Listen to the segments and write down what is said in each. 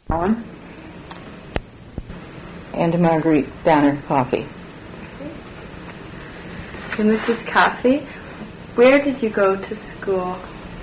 Ellen. And Marguerite Donner Coffey. And Mrs. Coffey, where did you go to school?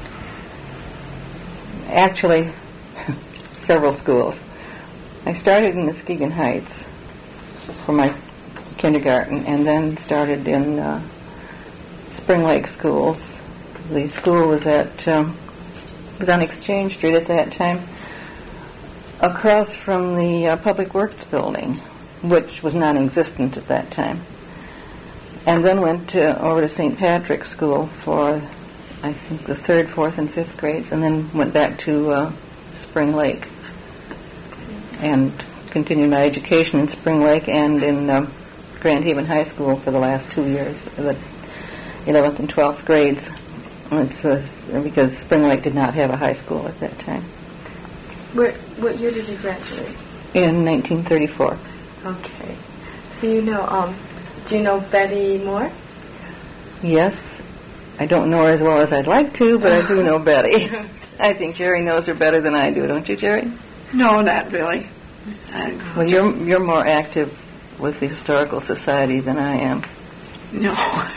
Actually, several schools. I started in Muskegon Heights for my kindergarten, and then started in Spring Lake schools. The school was was on Exchange Street at that time, across from the Public Works building, which was non-existent at that time. And then went over to St. Patrick's School for, I think, the 3rd, 4th, and 5th grades, and then went back to Spring Lake and continued my education in Spring Lake and in Grand Haven High School for the last 2 years, the 11th and 12th grades. It was because Spring Lake did not have a high school at that time. What year did you graduate? In 1934. Okay. So do you know Betty Moore? Yes. I don't know her as well as I'd like to, but I do know Betty. I think Jerry knows her better than I do, don't you, Jerry? No, not really. Well, you're more active with the Historical Society than I am. No.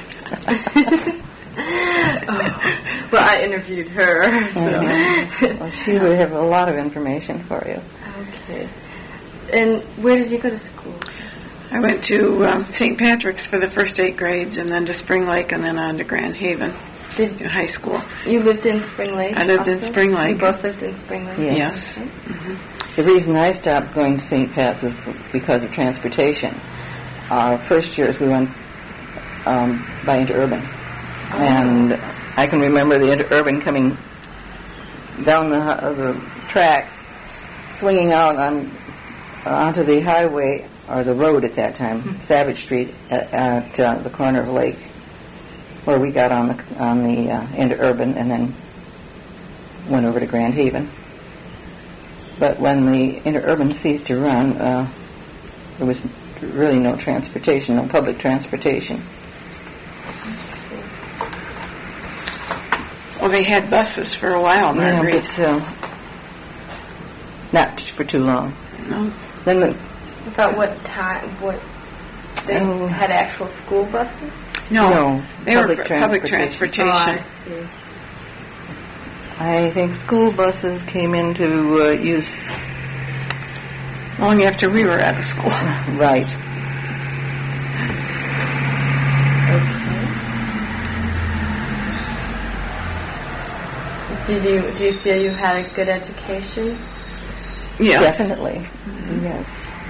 Well, I interviewed her. So. Well, she would have a lot of information for you. Okay. And where did you go to school? I went to St. Patrick's for the first 8 grades, and then to Spring Lake, and then on to Grand Haven high school. You lived in Spring Lake? I lived in Spring Lake. You both lived in Spring Lake? Yes. Okay. Mm-hmm. The reason I stopped going to St. Pat's was because of transportation. Our first years we went by Interurban. Oh. And I can remember the Interurban coming down the tracks, swinging out onto the highway, or the road at that time, Savage Street, at the corner of Lake, where we got on the Interurban and then went over to Grand Haven. But when the Interurban ceased to run, there was really no transportation, no public transportation. Well, they had buses for a while, Marguerite. Yeah, but not for too long. No. Then about what time? They had actual school buses? No, they were public Oh, transportation. I see. I think school buses came into use long after we were out of school. Right. Okay. Do you feel you had a good education? Yes. Definitely. Mm-hmm. Yes.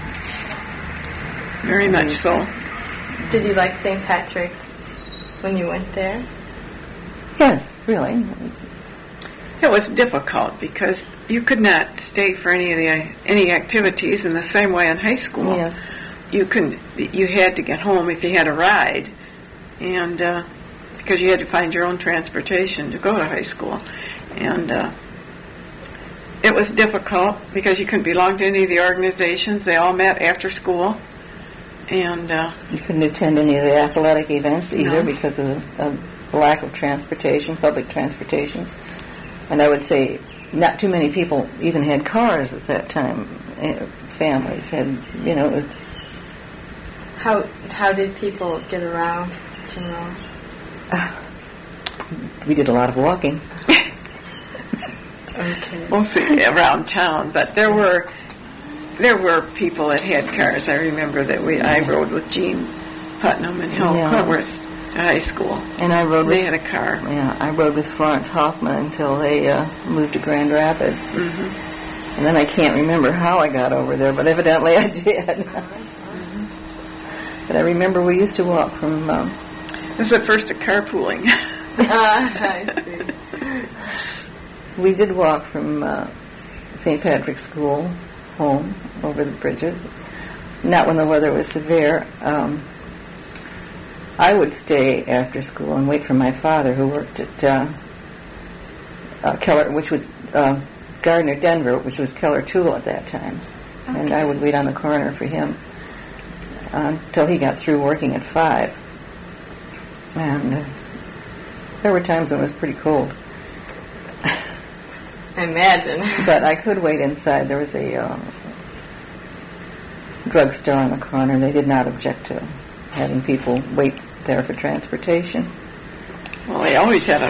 Very much so. Did you like St. Patrick's when you went there? Yes, really. It was difficult because you could not stay for any activities in the same way in high school. Yes. You had to get home if you had a ride, and because you had to find your own transportation to go to high school, and it was difficult because you couldn't belong to any of the organizations. They all met after school, and you couldn't attend any of the athletic events either. No. Because of the lack of transportation, public transportation. And I would say not too many people even had cars at that time. Families had, it was... How did people get around, generally? We did a lot of walking. Okay. Mostly around town, but there were people that had cars. I remember that I rode with Gene Putnam and Hal Quentworth to high school. And I rode they had a car. Yeah, I rode with Florence Hoffman until they moved to Grand Rapids. Mm-hmm. And then I can't remember how I got over there, but evidently I did. Mm-hmm. But I remember we used to walk from... It was the first of carpooling. I see. We did walk from St. Patrick's School home over the bridges. Not when the weather was severe. I would stay after school and wait for my father, who worked at Keller, which was Gardner Denver, which was Keller Tool at that time. Okay. And I would wait on the corner for him until he got through working at 5. And there were times when it was pretty cold. I imagine. But I could wait inside. There was a drugstore on the corner. They did not object to having people wait there for transportation. Well, they always had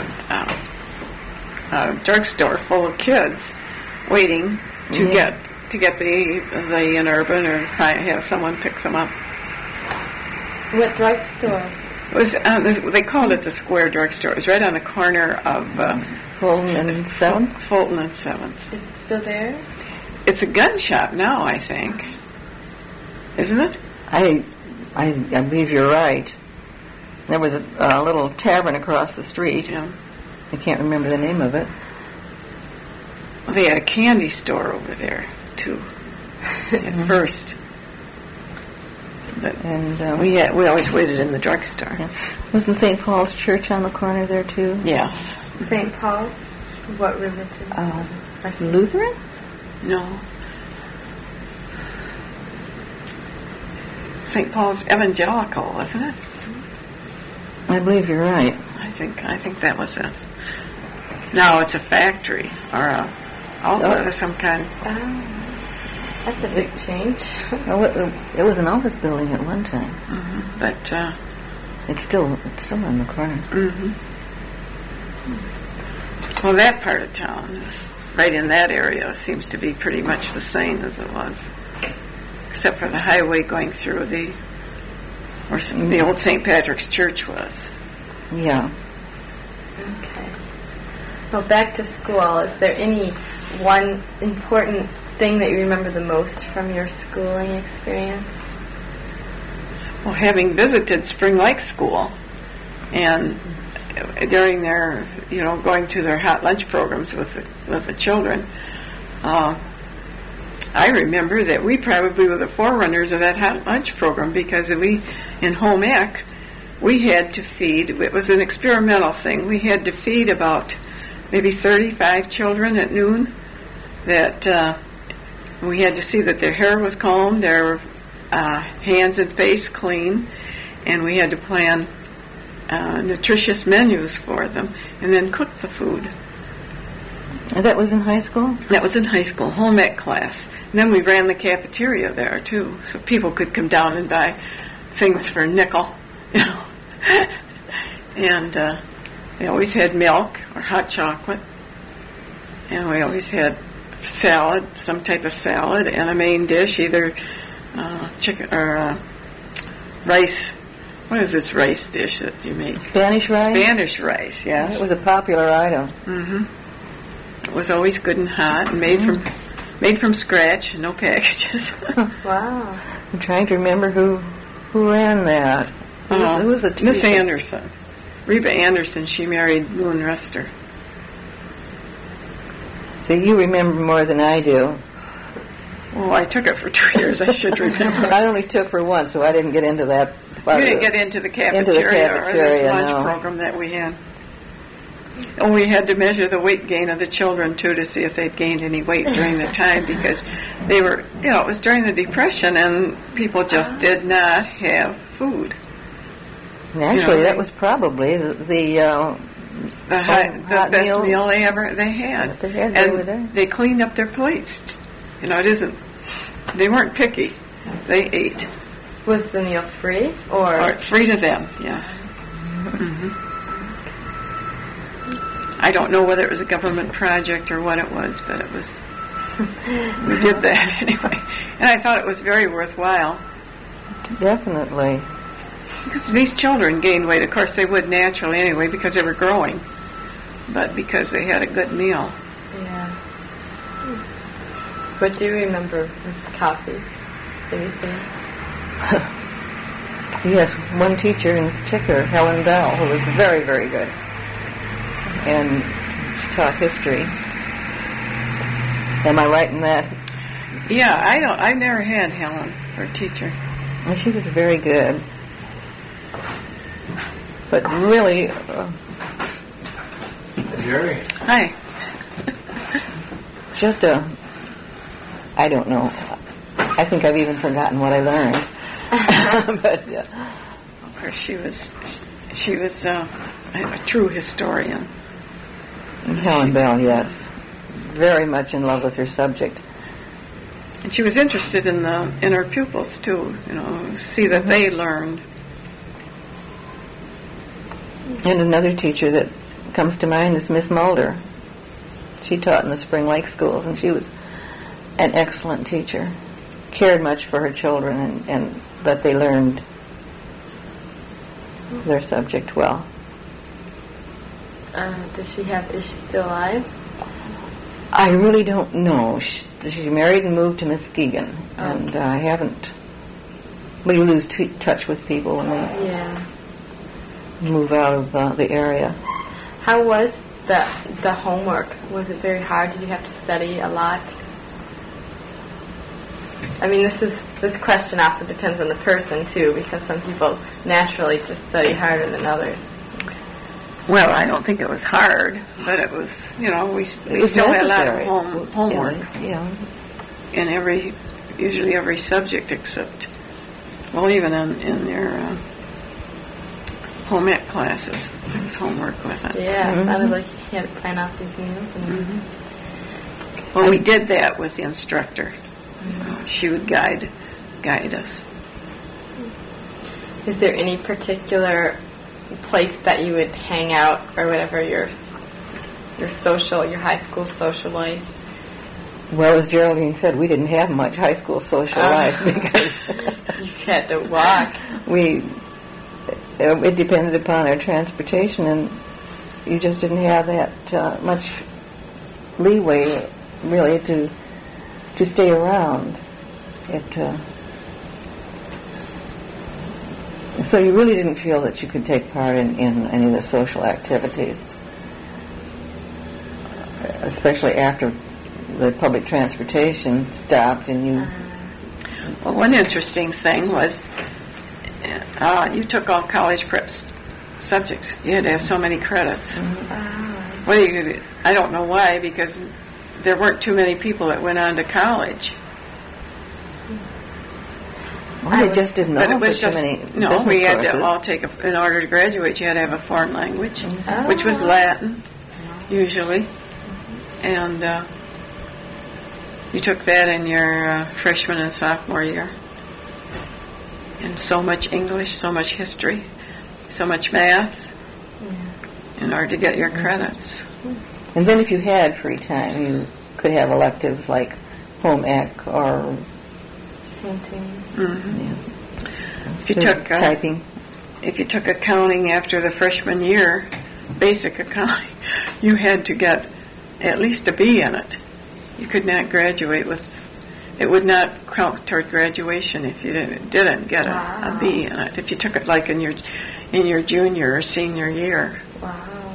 a drugstore full of kids waiting to get the Interban or have someone pick them up. What drugstore? It was they called it the Square Drugstore. It was right on the corner of Fulton and 7th? Fulton and 7th. Is it still there? It's a gun shop now, I think. Isn't it? I believe you're right. There was a little tavern across the street. Yeah. I can't remember the name of it. Well, they had a candy store over there, too, at first. But And we always waited in the drugstore. yeah. Wasn't St. Paul's Church on the corner there, too? Yes. St. Paul's? What religion? Lutheran? No. St. Paul's Evangelical, wasn't it? I believe you're right. I think that was it. Now it's a factory or a outlet of some kind. Oh, that's a big change. Oh, it was an office building at one time. Mm-hmm. But It's still on the corner. mm-hmm. Well, that part of town is right in that area. Seems to be pretty much the same as it was, except for the highway going through the old St. Patrick's Church was. Yeah. Okay. Well, back to school. Is there any one important thing that you remember the most from your schooling experience? Well, having visited Spring Lake School, and during their, going to their hot lunch programs with the children, I remember that we probably were the forerunners of that hot lunch program because in home ec, we had to feed, it was an experimental thing, we had to feed about maybe 35 children at noon that we had to see that their hair was combed, their hands and face clean, and we had to plan nutritious menus for them and then cook the food. And that was in high school? That was in high school, home ec class. And then we ran the cafeteria there, too, so people could come down and buy things for a nickel, And we always had milk or hot chocolate. And we always had salad, some type of salad, and a main dish, either chicken or rice. What is this rice dish that you make? Spanish rice? Spanish rice, yes. It was a popular item. Mm-hmm. It was always good and hot and made from scratch, no packages. Wow. I'm trying to remember who ran that. Who was the teacher? Miss Anderson. Reba Anderson, she married Boone Rester. So you remember more than I do. Well, I took it for 2 years, I should remember. I only took for one, so I didn't get into that. You didn't get into the cafeteria or this lunch program that we had. And we had to measure the weight gain of the children, too, to see if they'd gained any weight during the time, because they were, it was during the Depression, and people just did not have food. And actually, that was probably the best meal they had. And they cleaned up their plates. They weren't picky. They ate. Was the meal free or free to them? Yes. Mm-hmm. I don't know whether it was a government project or what it was, but it was. We did that anyway, and I thought it was very worthwhile. Definitely. Because these children gained weight. Of course, they would naturally anyway because they were growing, but because they had a good meal. Yeah. What do you remember with coffee? Anything? Yes, one teacher in particular, Helen Bell, who was very, very good. And she taught history. Am I right in that? Yeah, I've never had Helen for a teacher. Well, she was very good. But really... Jerry. Hi. Just I don't know. I think I've even forgotten what I learned. But of course, she was a true historian. Helen Bell, yes. very much in love with her subject. And she was interested in her pupils too, see that they learned. And another teacher that comes to mind is Miss Mulder. She taught in the Spring Lake schools, and she was an excellent teacher. Cared much for her children, and but they learned their subject well. Is she still alive? I really don't know. She married and moved to Muskegon, and I haven't. We lose touch with people when we move out of the area. How was the homework? Was it very hard? Did you have to study a lot? I mean, this question also depends on the person too, because some people naturally just study harder than others. Well, I don't think it was hard, but it was, we still had a lot of homework. In usually every subject except, even in your home ec classes, there was homework with it. Yeah, it sounded like you had to plan out these meals. Well, we did that with the instructor. She would guide us. Is there any particular place that you would hang out, or whatever your high school social life? Well, as Geraldine said, we didn't have much high school social life because you had to walk. It depended upon our transportation, and you just didn't have that much leeway, really, to stay around. So you really didn't feel that you could take part in any of the social activities, especially after the public transportation stopped and you... Well, one interesting thing was you took all college prep subjects. You had to have so many credits. I don't know why, because there weren't too many people that went on to college. Well, they just didn't offer too many business we had courses. to all take in order to graduate, you had to have a foreign language, which was Latin, usually. And you took that in your freshman and sophomore year. And so much English, so much history, so much math, in order to get your credits. And then if you had free time, you could have electives like home ec or painting. If you took typing. If you took accounting after the freshman year, basic accounting, you had to get at least a B in it. You could not graduate with. It would not count toward graduation if you didn't get a B in it. If you took it like in your junior or senior year. Wow.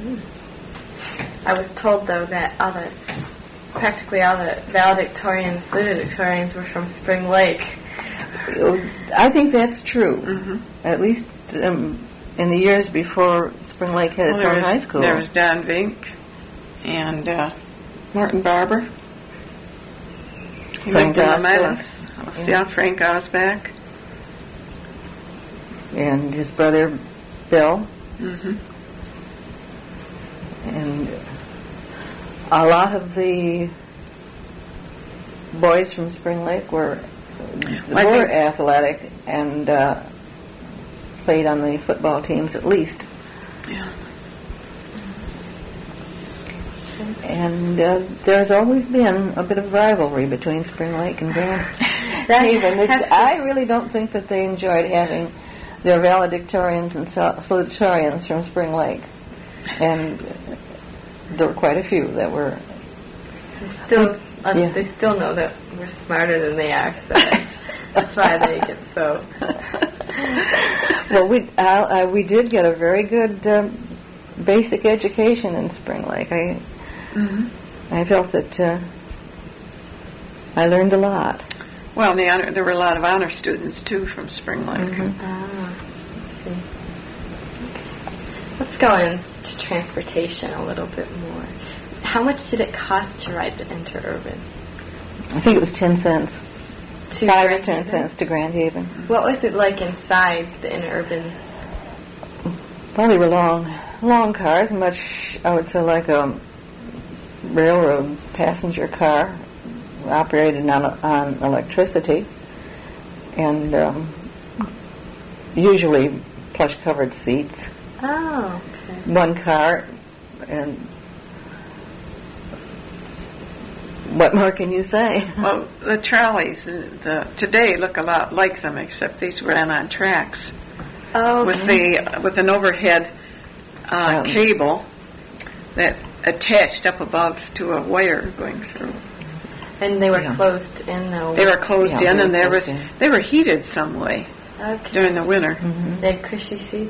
I was told though that practically all the valedictorians, salutatorians were from Spring Lake. I think that's true. At least in the years before Spring Lake had its own high school. There was Don Vink and Martin Barber. He Frank lived in the Osback. Yeah, Frank Osback. And his brother, Bill. And a lot of the boys from Spring Lake were athletic and played on the football teams at least. Yeah. And there's always been a bit of rivalry between Spring Lake and Grand Haven. I really don't think that they enjoyed having their valedictorians and salutatorians from Spring Lake. And there were quite a few that were... They still know that we're smarter than they are, so that's why they get so... Well, we did get a very good basic education in Spring Lake. I felt that I learned a lot. Well, there were a lot of honor students too from Spring Lake. I see. Let's go into transportation a little bit more. How much did it cost to ride the Interurban? I think it was 10 cents. 5 or 10 cents to Grand Haven. What was it like inside the Interurban? Well, they were long cars, much, I would say, like a railroad passenger car operated on electricity, and usually plush-covered seats. Oh, okay. One car, and what more can you say? Well, the trolleys today look a lot like them, except these ran on tracks Oh, with an overhead cable that attached up above to a wire going through. and they were Yeah. closed in though. They were closed Yeah, in, they and were closed in. they were heated some way Okay. during the winter. Mm-hmm. They had cushy seats.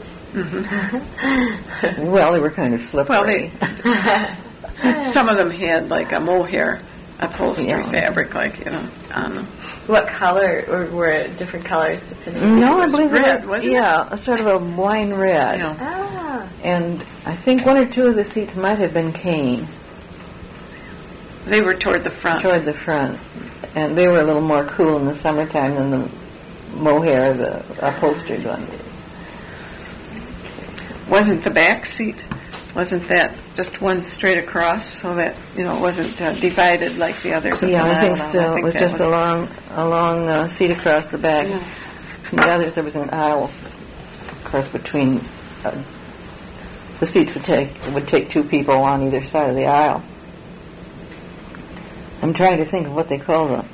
Well, they were kind of slippery. Some of them had like a mohair upholstery Yeah. fabric, like on them. What color, or were it different colors depending? No, I was believe red, it was, wasn't it? yeah, a sort of a wine red. Yeah. Ah, And I think one or two of the seats might have been cane They were toward the front. toward the front, and they were a little more cool in the summertime than the mohair, the upholstered ones. Wasn't the back seat? Wasn't that just one straight across, so that it wasn't divided like the others? Yeah, I think Aisle? so. It was that just a long seat across the back. Yeah. And the others, there was an aisle, of course, between. The seats would take two people on either side of the aisle. I'm trying to think of what they call them.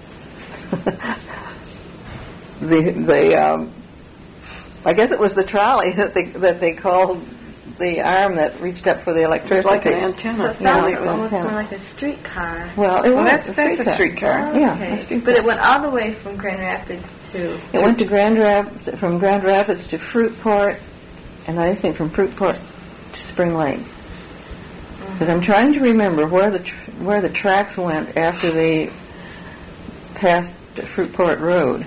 I guess it was the trolley that they called the arm that reached up for the It was electricity. like an so antenna. it Yeah, sounds it was almost antenna. more like a streetcar. Well, it was that's a streetcar. Oh, Yeah, okay. a streetcar. But it went all the way from Grand Rapids to. It went to from Grand Rapids to Fruitport, and I think from Fruitport to Spring Lake. Because I'm trying to remember where the tracks went after they passed Fruitport Road.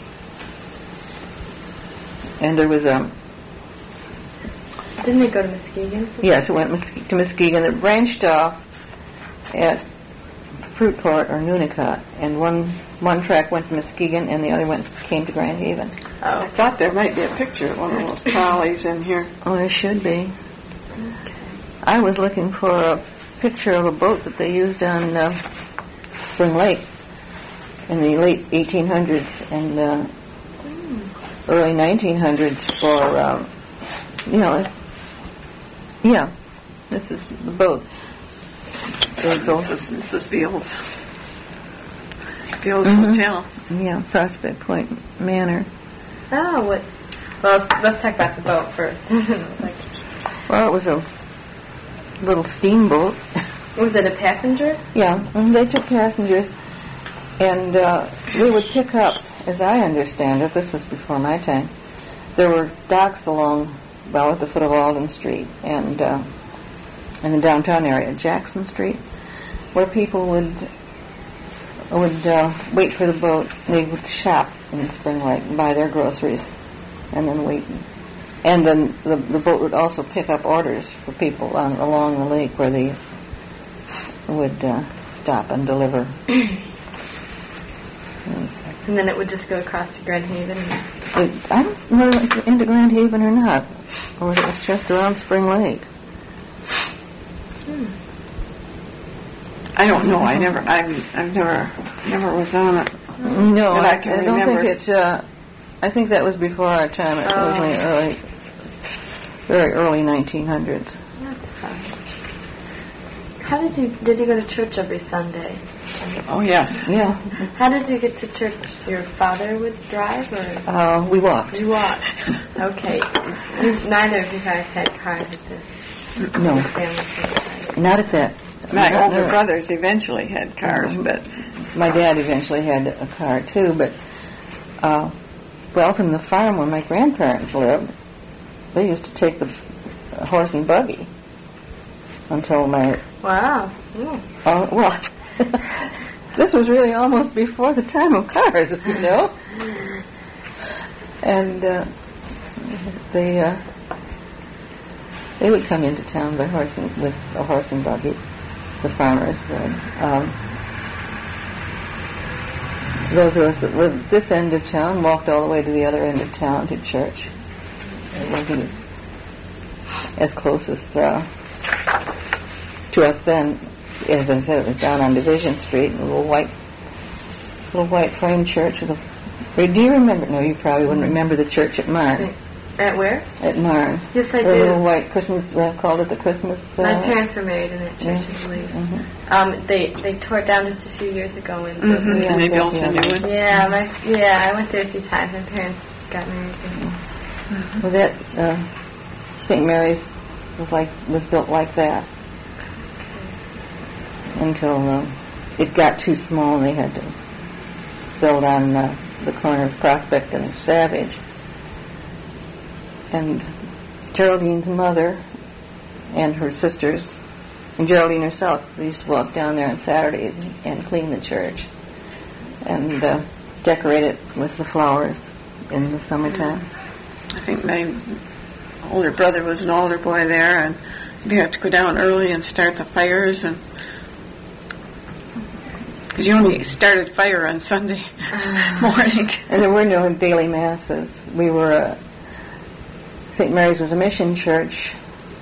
And there was Didn't it go to Muskegon? yes, it went to Muskegon. It branched off at Fruitport or Nunnicot, and one track went to Muskegon, and the other came to Grand Haven. I thought there might be a picture of one of those trolleys in here. Oh, there should be. I was looking for a picture of a boat that they used on Spring Lake in the late 1800s and early 1900s for, yeah, this is the boat. They both, This is Mrs. Beals. Beals Mhm. Hotel. yeah, Prospect Point Manor. Oh, what? Well, let's talk about the boat first. Like, Well, it was a little steamboat. was it a passenger? Yeah, and they took passengers, and they would pick up, as I understand it, this was before my time, there were docks along, at the foot of Alden Street, and in the downtown area, Jackson Street, where people would wait for the boat. They would shop in Spring Lake and buy their groceries, and then wait. And then the boat would also pick up orders for people along the lake where they would stop and deliver. Yes. And then it would just go across to Grand Haven. I don't know if it went into Grand Haven or not, or if it was just around Spring Lake. I don't know. I never was on it. No, That I I can don't remember. think it. I think that was before our time. It was in the very early 1900s. That's fun. How did you go to church every Sunday? Oh yes. Yeah, How did you get to church? Your father would drive, or we walked. you walked? Okay. Neither of you guys had cars at the No, family size. not at that. My not older there. brothers eventually had cars, but My dad eventually had a car too, but from the farm where my grandparents lived, they used to take the horse and buggy until my Wow. this was really almost before the time of cars, you know. And they would come into town by with a horse and buggy. The farmers would. Those of us that lived this end of town walked all the way to the other end of town to church. It wasn't as close as to us then as I said, it was down on Division Street, a little white frame church. Do you remember? No, you probably wouldn't remember the church at Marne. At where? At Marne. Yes, I the do. Little white Christmas, called it the Christmas. My parents were married in that church, I believe. Mm-hmm. They tore it down just a few years ago. And And they built a new one. I went there a few times. My parents got married there. Well, that St. Mary's was built like that until it got too small and they had to build on the corner of Prospect and Savage. And Geraldine's mother and her sisters, and Geraldine herself, they used to walk down there on Saturdays and clean the church and decorate it with the flowers in the summertime. I think my older brother was an altar boy there, and we had to go down early and start the fires, and because you only started fire on Sunday morning. And there were no daily masses. We were St. Mary's was a mission church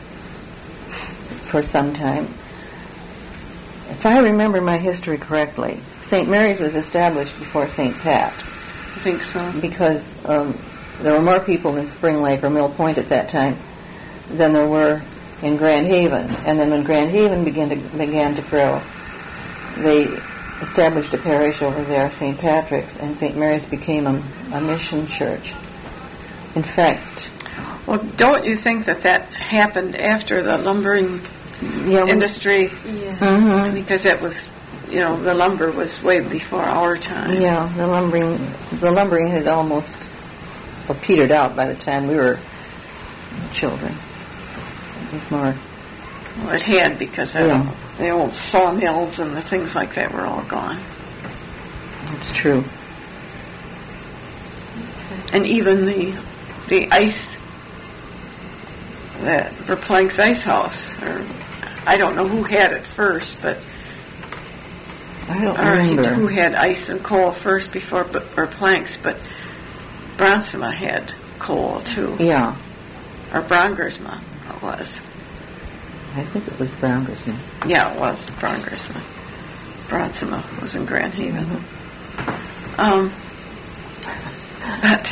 for some time. If I remember my history correctly, St. Mary's was established before St. Pat's. I think so. Because there were more people in Spring Lake or Mill Point at that time than there were in Grand Haven. And then when Grand Haven began to grow, they established a parish over there, St. Patrick's, and St. Mary's became a mission church. In fact... Well, don't you think that happened after the lumbering industry? Yeah. Mm-hmm. Because it was, the lumber was way before our time. Yeah, the lumbering had almost petered out by the time we were children. It was more... Well, it had, because the old sawmills and the things like that were all gone. It's true. And even the ice, that Verplank's Ice House, or I don't know who had it first, but I don't remember who had ice and coal first before Verplank's, but Bronsema had coal too. Yeah. Or Brongersma it was. I think it was Brongersma. Yeah, it was Brongersma. Bronsema was in Grand Haven. Mm-hmm. But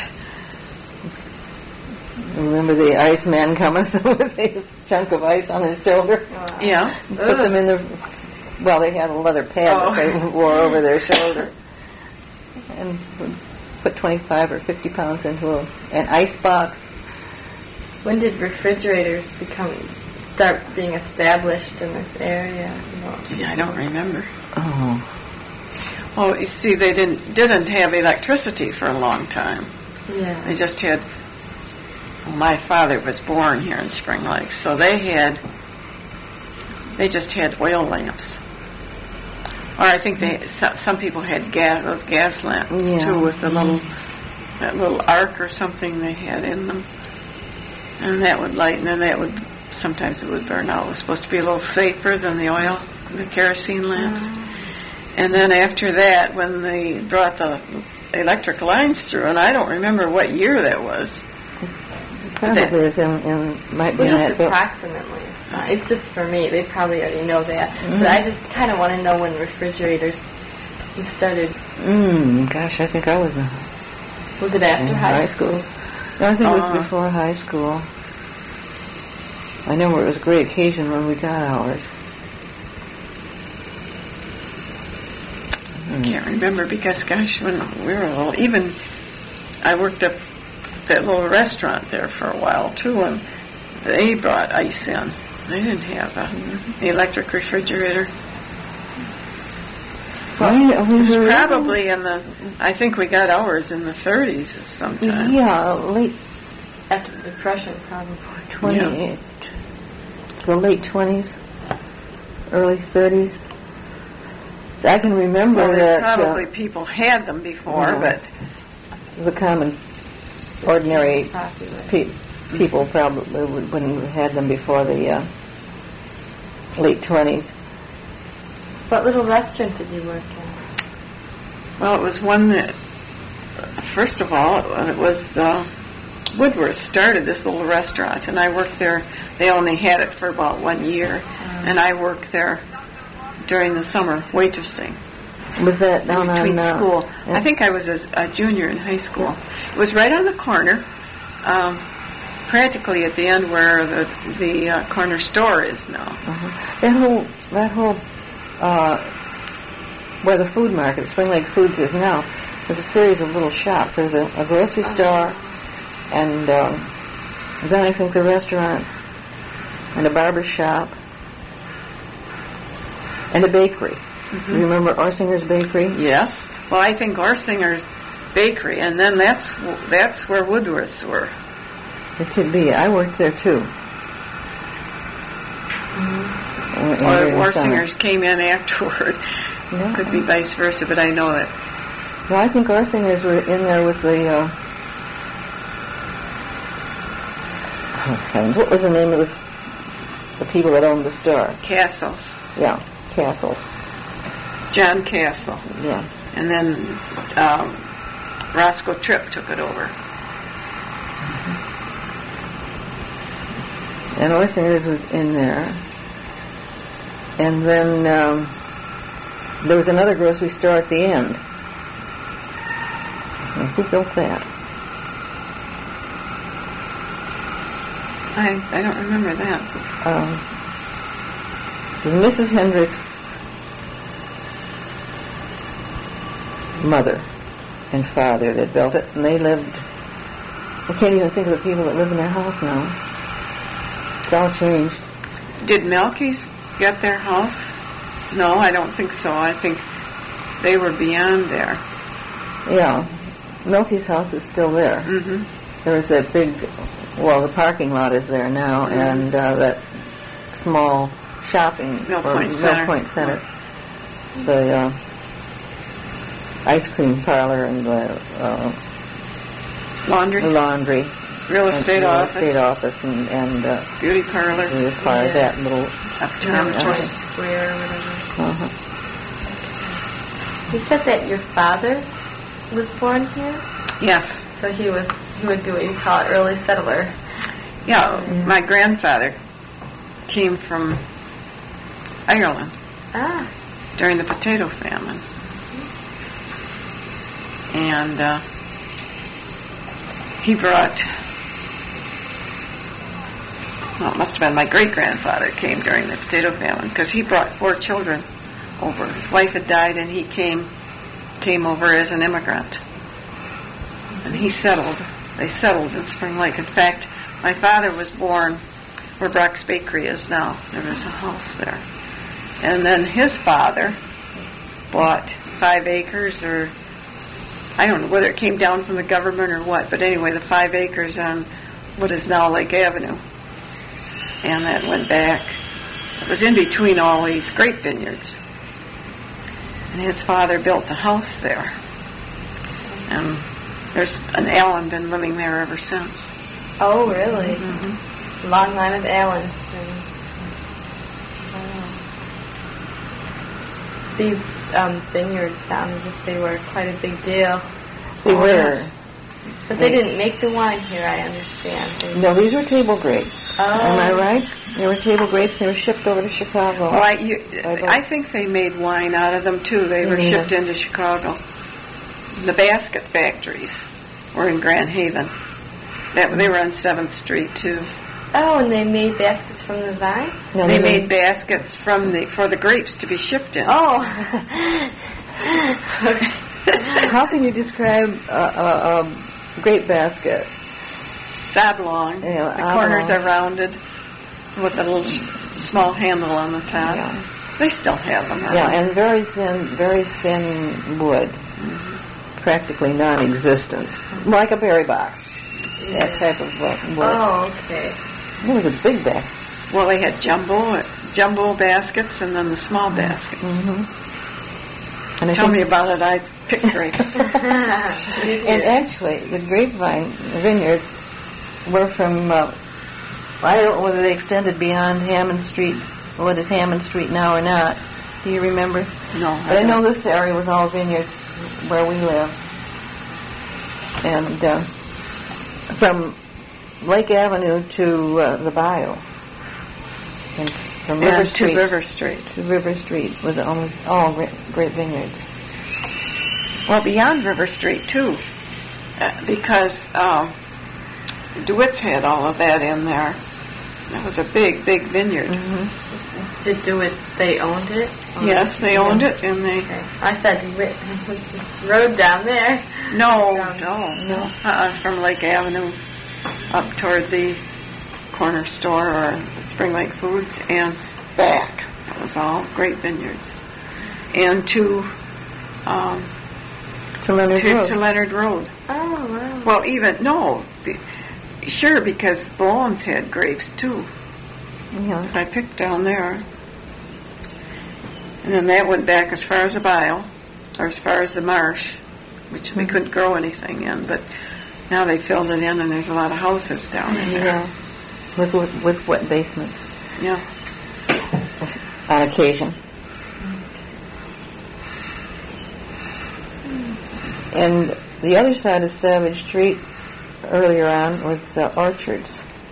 remember the Iceman coming with his chunk of ice on his shoulder? Yeah. Put them in they had a leather pad that they wore over their shoulder. And would put 25 or 50 pounds into an ice box. When did refrigerators start being established in this area? Yeah, I don't remember. Oh. Well, you see, they didn't have electricity for a long time. Yeah. They just had... Well, my father was born here in Spring Lake, so they just had oil lamps. Or I think some people had those gas lamps too, with that little arc or something they had in them, and that would light, and then sometimes it would burn out. It was supposed to be a little safer than the kerosene lamps. And then after that, when they brought the electric lines through, and I don't remember what year that was. Probably is might be in that book. Approximately. It's just for me. They probably already know that. Mm-hmm. But I just kind of want to know when refrigerators started. Gosh, I think I was Was it after high school? No, I think it was before high school. I know it was a great occasion when we got ours. I can't remember because, gosh, when we were little, even I worked up that little restaurant there for a while too, and they brought ice in. They didn't have an electric refrigerator. Well, it was probably I think we got ours in the 30s sometime. Yeah, late after the Depression, probably. The late 20s, early 30s. So I can remember that probably people had them before, but the common, ordinary people probably wouldn't have had them before the late 20s. What little restaurant did you work in? Well, it was one that, first of all, it was Woodworth started this little restaurant, and I worked there. They only had it for about 1 year, and I worked there during the summer waitressing Was that in down between on school. yeah. I think I was a junior in high school. It was right on the corner, practically at the end where the corner store is now. That whole where the food market, Spring Lake Foods is now, there's a series of little shops. There's a grocery store, and then I think the restaurant, and a barber shop, and a bakery. Mm-hmm. You remember Orsinger's Bakery? Yes. Well, I think Orsinger's Bakery, and then that's where Woodworth's were. It could be. I worked there too. Or Orsinger's came in afterward. Yeah. Could be vice versa, but I know that. Well, I think Orsinger's were in there with the. Oh, heavens, what was the name of the people that owned the store? Castles. Yeah, Castles. John Castle. Yeah. And then Roscoe Tripp took it over. And Orsinger's was in there. And then there was another grocery store at the end. Now, who built that? I don't remember that. It was Mrs. Hendricks' mother and father that built it, and they lived. I can't even think of the people that live in their house now. It's all changed. Did Melky's get their house? No, I don't think so. I think they were beyond there. Yeah, Milky's house is still there. Mm-hmm. There was that big, well, the parking lot is there now, Mm-hmm. and that small shopping Mill or Point Mill Center. Point Center. The ice cream parlor and the Laundry, laundry. real estate real office, estate office, and beauty parlor, we acquired that little. optometrist. Square or whatever. Uh-huh. You said that your father was born here, Yes. so he would be what you call an early settler. Yeah, my grandfather came from Ireland Ah, during the potato famine. And he brought, well, it must have been my great-grandfather came during the potato famine, because he brought 4 children over. His wife had died, and he came over as an immigrant. And they settled in Spring Lake. In fact, my father was born where Brock's Bakery is now. There was a house there. And then his father bought 5 acres, or I don't know whether it came down from the government or what, but anyway, the 5 acres on what is now Lake Avenue. And that went back. It was in between all these grape vineyards. And his father built a house there. And there's an Allen been living there ever since. oh really? Mm-hmm. Long line of Allen. Wow. These vineyards sound as if they were quite a big deal. They were. yes. But they didn't make the wine here, I understand. No, these were table grapes. Oh. Am I right? They were table grapes. They were shipped over to Chicago. Well, I think they made wine out of them too. They were Yeah. shipped into Chicago. The basket factories were in Grand Haven. They were on 7th Street too. Oh, and they made baskets from the vine? No, They made baskets for the grapes to be shipped in. Oh. Okay. How can you describe a grape basket? It's oblong. Yeah, The corners oblong. are rounded with a little small handle on the top. Yeah. They still have them. Yeah, and very thin wood, practically non-existent, like a berry box. That type of wood. Oh, okay. It was a big basket. Well, they had jumbo baskets and then the small baskets. Mm-hmm. And I Tell think- me about it. I picked grapes. And actually, the grapevine vineyards were from, I don't know whether they extended beyond Hammond Street, what is Hammond Street now or not. Do you remember? No, But I know don't. this area was all vineyards where we live. And from Lake Avenue to the bayou. And From River and Street to River Street. to River Street was almost all grape vineyards. Well, beyond River Street, too, because DeWitt's had all of that in there. That was a big, big vineyard. Did DeWitt, they owned it? Yes, they owned it, and they... Okay. I thought DeWitt was just road down there. No. It's from Lake Avenue up toward the corner store or Spring Lake Foods and back. It was all great vineyards. And to Leonard Road. to Leonard Road. Oh, wow. Well, sure, because Bowen's had grapes too. Yeah. I picked down there. And then that went back as far as the Bile, or as far as the marsh, which they couldn't grow anything in, but now they filled it in and there's a lot of houses down in there. Yeah. With wet basements Yeah. on occasion. And the other side of Savage Street earlier on was orchards.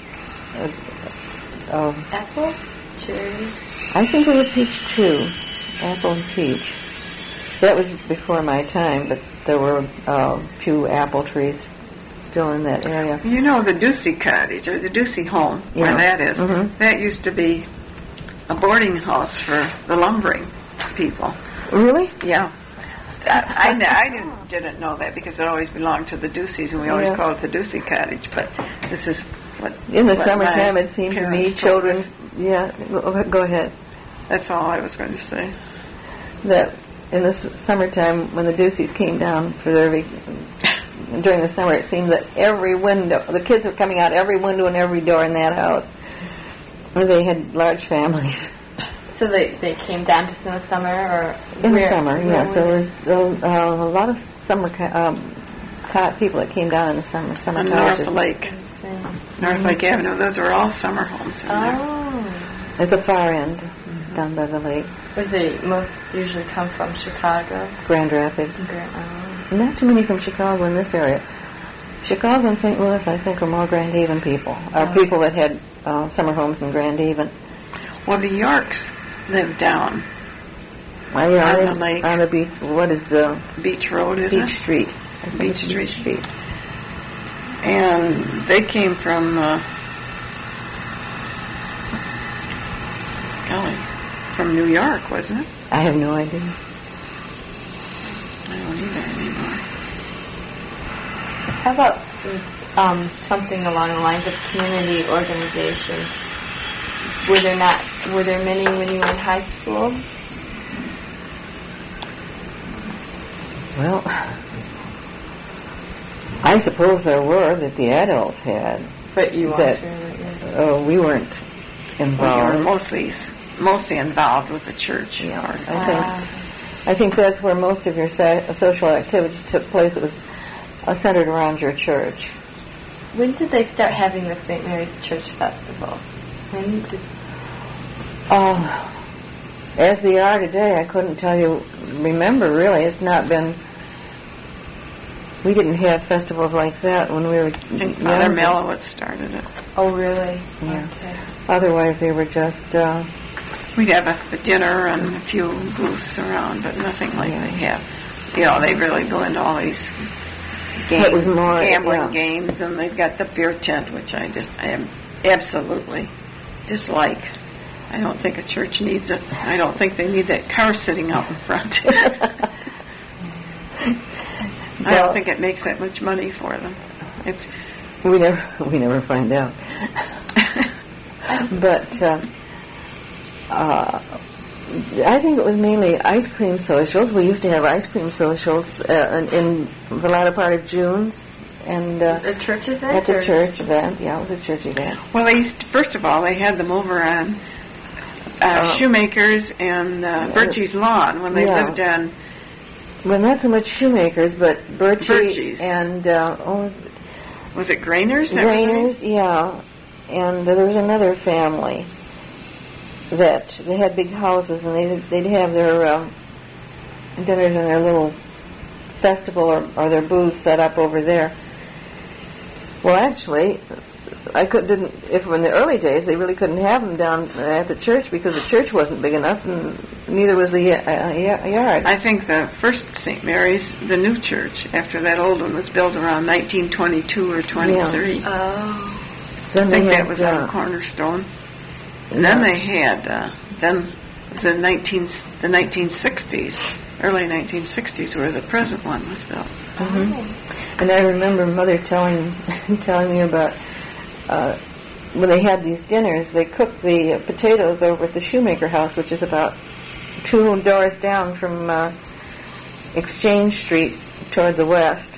Apple? Cherry? I think we had peach too. Apple and peach. That was before my time, but there were a few apple trees still in that area. You know the Ducey Cottage, or the Ducey Home, where Yeah. that is, Mhm. that used to be a boarding house for the lumbering people. Really? Yeah. I didn't know that because it always belonged to the Duceys, and we always Yeah. called it the Ducey Cottage, but this is what... In the what summertime, my it seemed to me, parents told children... us. Yeah, go ahead. That's all I was going to say. That in the summertime, when the Duceys came down for their during the summer, it seemed that every window, the kids were coming out every window and every door in that house. They had large families. So they came down to spend the summer, or In where- the summer, where yes. were There they? were a lot of summer people that came down in the summer On cottages. North Lake, North Lake Avenue, those were all summer homes in there. Oh. At the far end, down by the lake, Where they most usually come from, Chicago? Grand Rapids. Oh. Not too many from Chicago in this area. Chicago and St. Louis, I think, are more Grand Haven people. Or people that had summer homes in Grand Haven. Well, the Yorks lived down On the lake. On the beach. What is the Beach Road, is Beach it? Street? I think Beach it's Street. And they came from, from New York, wasn't it? I have no idea. I don't either anymore. How about something along the lines of community organizations? Were there many when you were in high school? Well, I suppose there were that the adults had. But you That- weren't. We weren't We were involved. mostly involved with the church. Yeah, part. I think that's where most of your social activity took place. It was centered around your church. When did they start having the St. Mary's Church Festival? When did... As they are today, I couldn't tell you. Remember, really, it's not been. We didn't have festivals like that when we were I think younger. Father Mellowitz started it. Oh, really? Yeah. Okay. Otherwise, they were just. We'd have a dinner and a few booths around, but nothing like they have. They really go into all these games, It was more, gambling yeah. games, and they've got the beer tent, which I am absolutely dislike. I don't think a church needs it. I don't think they need that car sitting out in front. I don't think it makes that much money for them. It's We never find out. But I think it was mainly ice cream socials. We used to have ice cream socials in the latter part of June, and A church event? at the or- church event. Yeah, it was a church event. well, first of all, they had them over on Shoemakers and Birchie's Lawn when they Yeah. lived on. Well, not so much Shoemakers, but Birchie's. and Was it Grainer's? Grainers, yeah. And there was another family that they had big houses, and they'd have their dinners and their little festival or their booths set up over there. Well, actually, if in the early days they really couldn't have them down at the church because the church wasn't big enough, and neither was the yard. I think the first St. Mary's, the new church, after that old one, was built around 1922 or 23. Oh. I think that was on Cornerstone. And then they had, then it was in the 1960s, early 1960s, where the present one was built. Mm-hmm. And I remember Mother telling me about when they had these dinners, they cooked the potatoes over at the Shoemaker House, which is about 2 doors down from Exchange Street toward the west.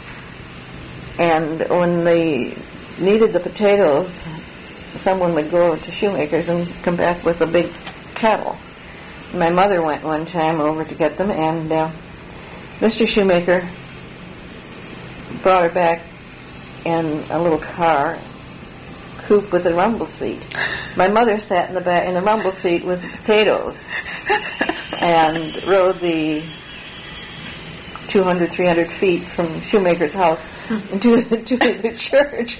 And when they needed the potatoes, someone would go over to Shoemaker's and come back with a big kettle. My mother went one time over to get them, and Mr. Shoemaker brought her back in a little car, coupe with a rumble seat. My mother sat in the back in the rumble seat with the potatoes and rode the 200, 300 feet from Shoemaker's house to the church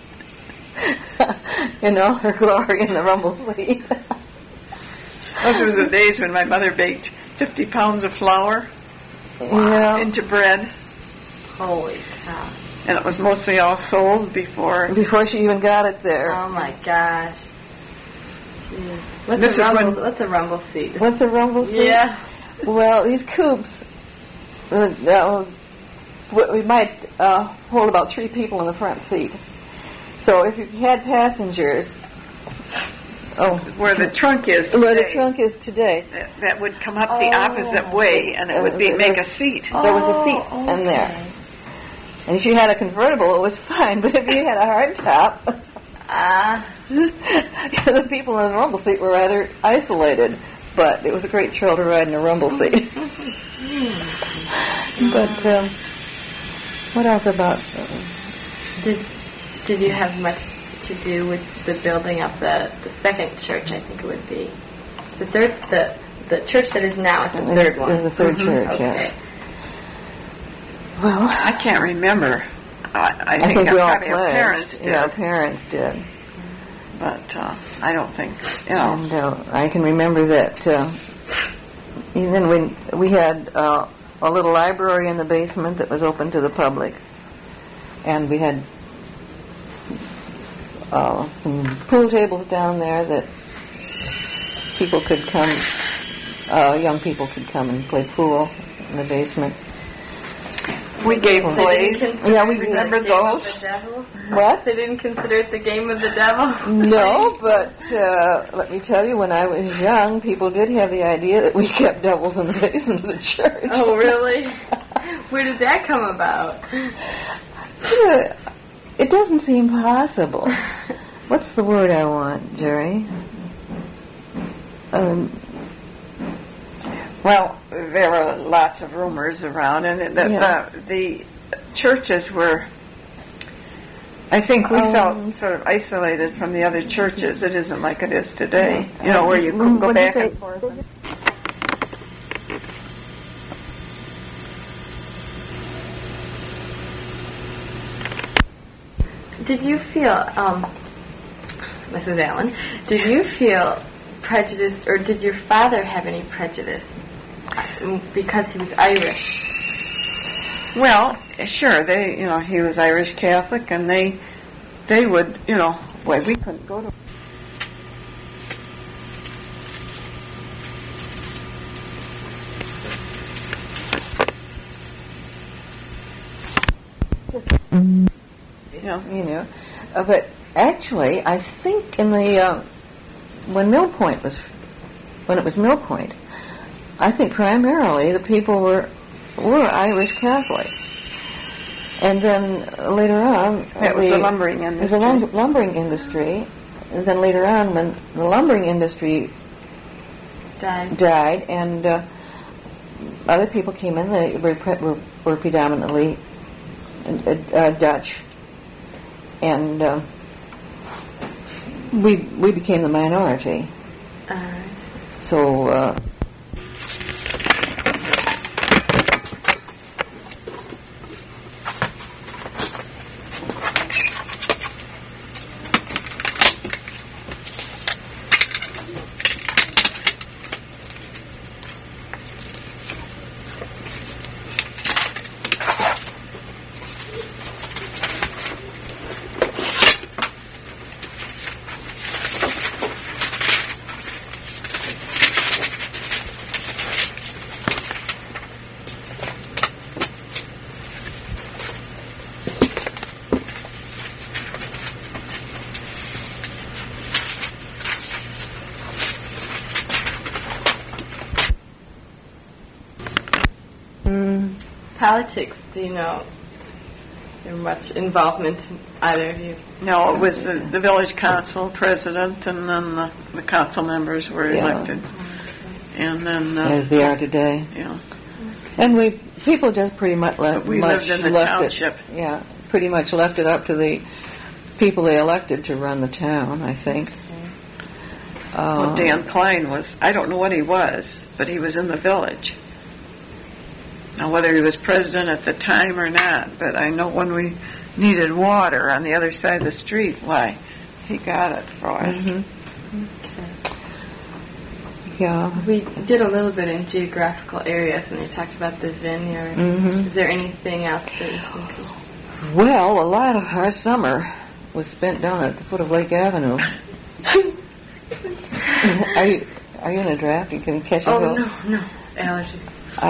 in all her glory in the rumble seat. Those were the days when my mother baked 50 pounds of flour into bread. Holy cow. And it was mostly all sold before she even got it there. Oh my gosh. What's a rumble seat? What's a rumble seat? Yeah. Well, these coupes, we might hold about 3 people in the front seat. So if you had passengers, where the trunk is today, that would come up the opposite way, and it would make a seat. There was a seat in there. And if you had a convertible, it was fine. But if you had a hardtop, the people in the rumble seat were rather isolated. But it was a great thrill to ride in a rumble seat. But what else about? Did you have much to do with the building of the second church? I think it would be the third. The church that is now is the third one. Is the third church? Okay. Yes. Well, I can't remember. I think we all probably our parents did. Yeah, our parents did. But I don't think, And I can remember that even when we had a little library in the basement that was open to the public, and we had some pool tables down there that people could come, young people could come and play pool in the basement. We gave plays. Yeah, we remember those. What? They didn't consider it the game of the devil? No, but let me tell you, when I was young, people did have the idea that we kept devils in the basement of the church. Oh, really? Where did that come about? It doesn't seem possible. What's the word I want, Jerry? Well, there were lots of rumors around, and the churches were, I think we felt sort of isolated from the other churches. It isn't like it is today, where you can go back and forth. Did you feel, Mrs. Allen, did you feel prejudice, or did your father have any prejudice because he was Irish? Well, sure, he was Irish Catholic, and they would, we couldn't go to. But actually, I think in the when it was Mill Point, I think primarily the people were Irish Catholic, and then later on it was the lumbering industry. The lumbering industry, and then later on when the lumbering industry died, and other people came in, they were predominantly Dutch. And we became the minority. So politics, do you know? Is there much involvement in either of you? No, it was the village council president, and then the council members were Yeah. elected. And then, as they are today. yeah. And people just pretty much left. We lived in the township. Pretty much left it up to the people they elected to run the town, I think. Well, Dan Klein I don't know what he was, but he was in the village. Now, whether he was president at the time or not, but I know when we needed water on the other side of the street, why, he got it for us. Mm-hmm. Okay. Yeah. We did a little bit in geographical areas when you talked about the vineyard. Mm-hmm. Is there anything else that you think is... Well, a lot of our summer was spent down at the foot of Lake Avenue. Are you in a draft? You can catch a Oh, boat? no, allergies.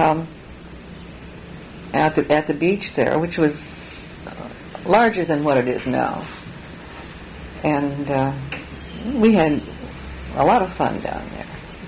At the beach there, which was larger than what it is now. And we had a lot of fun down there.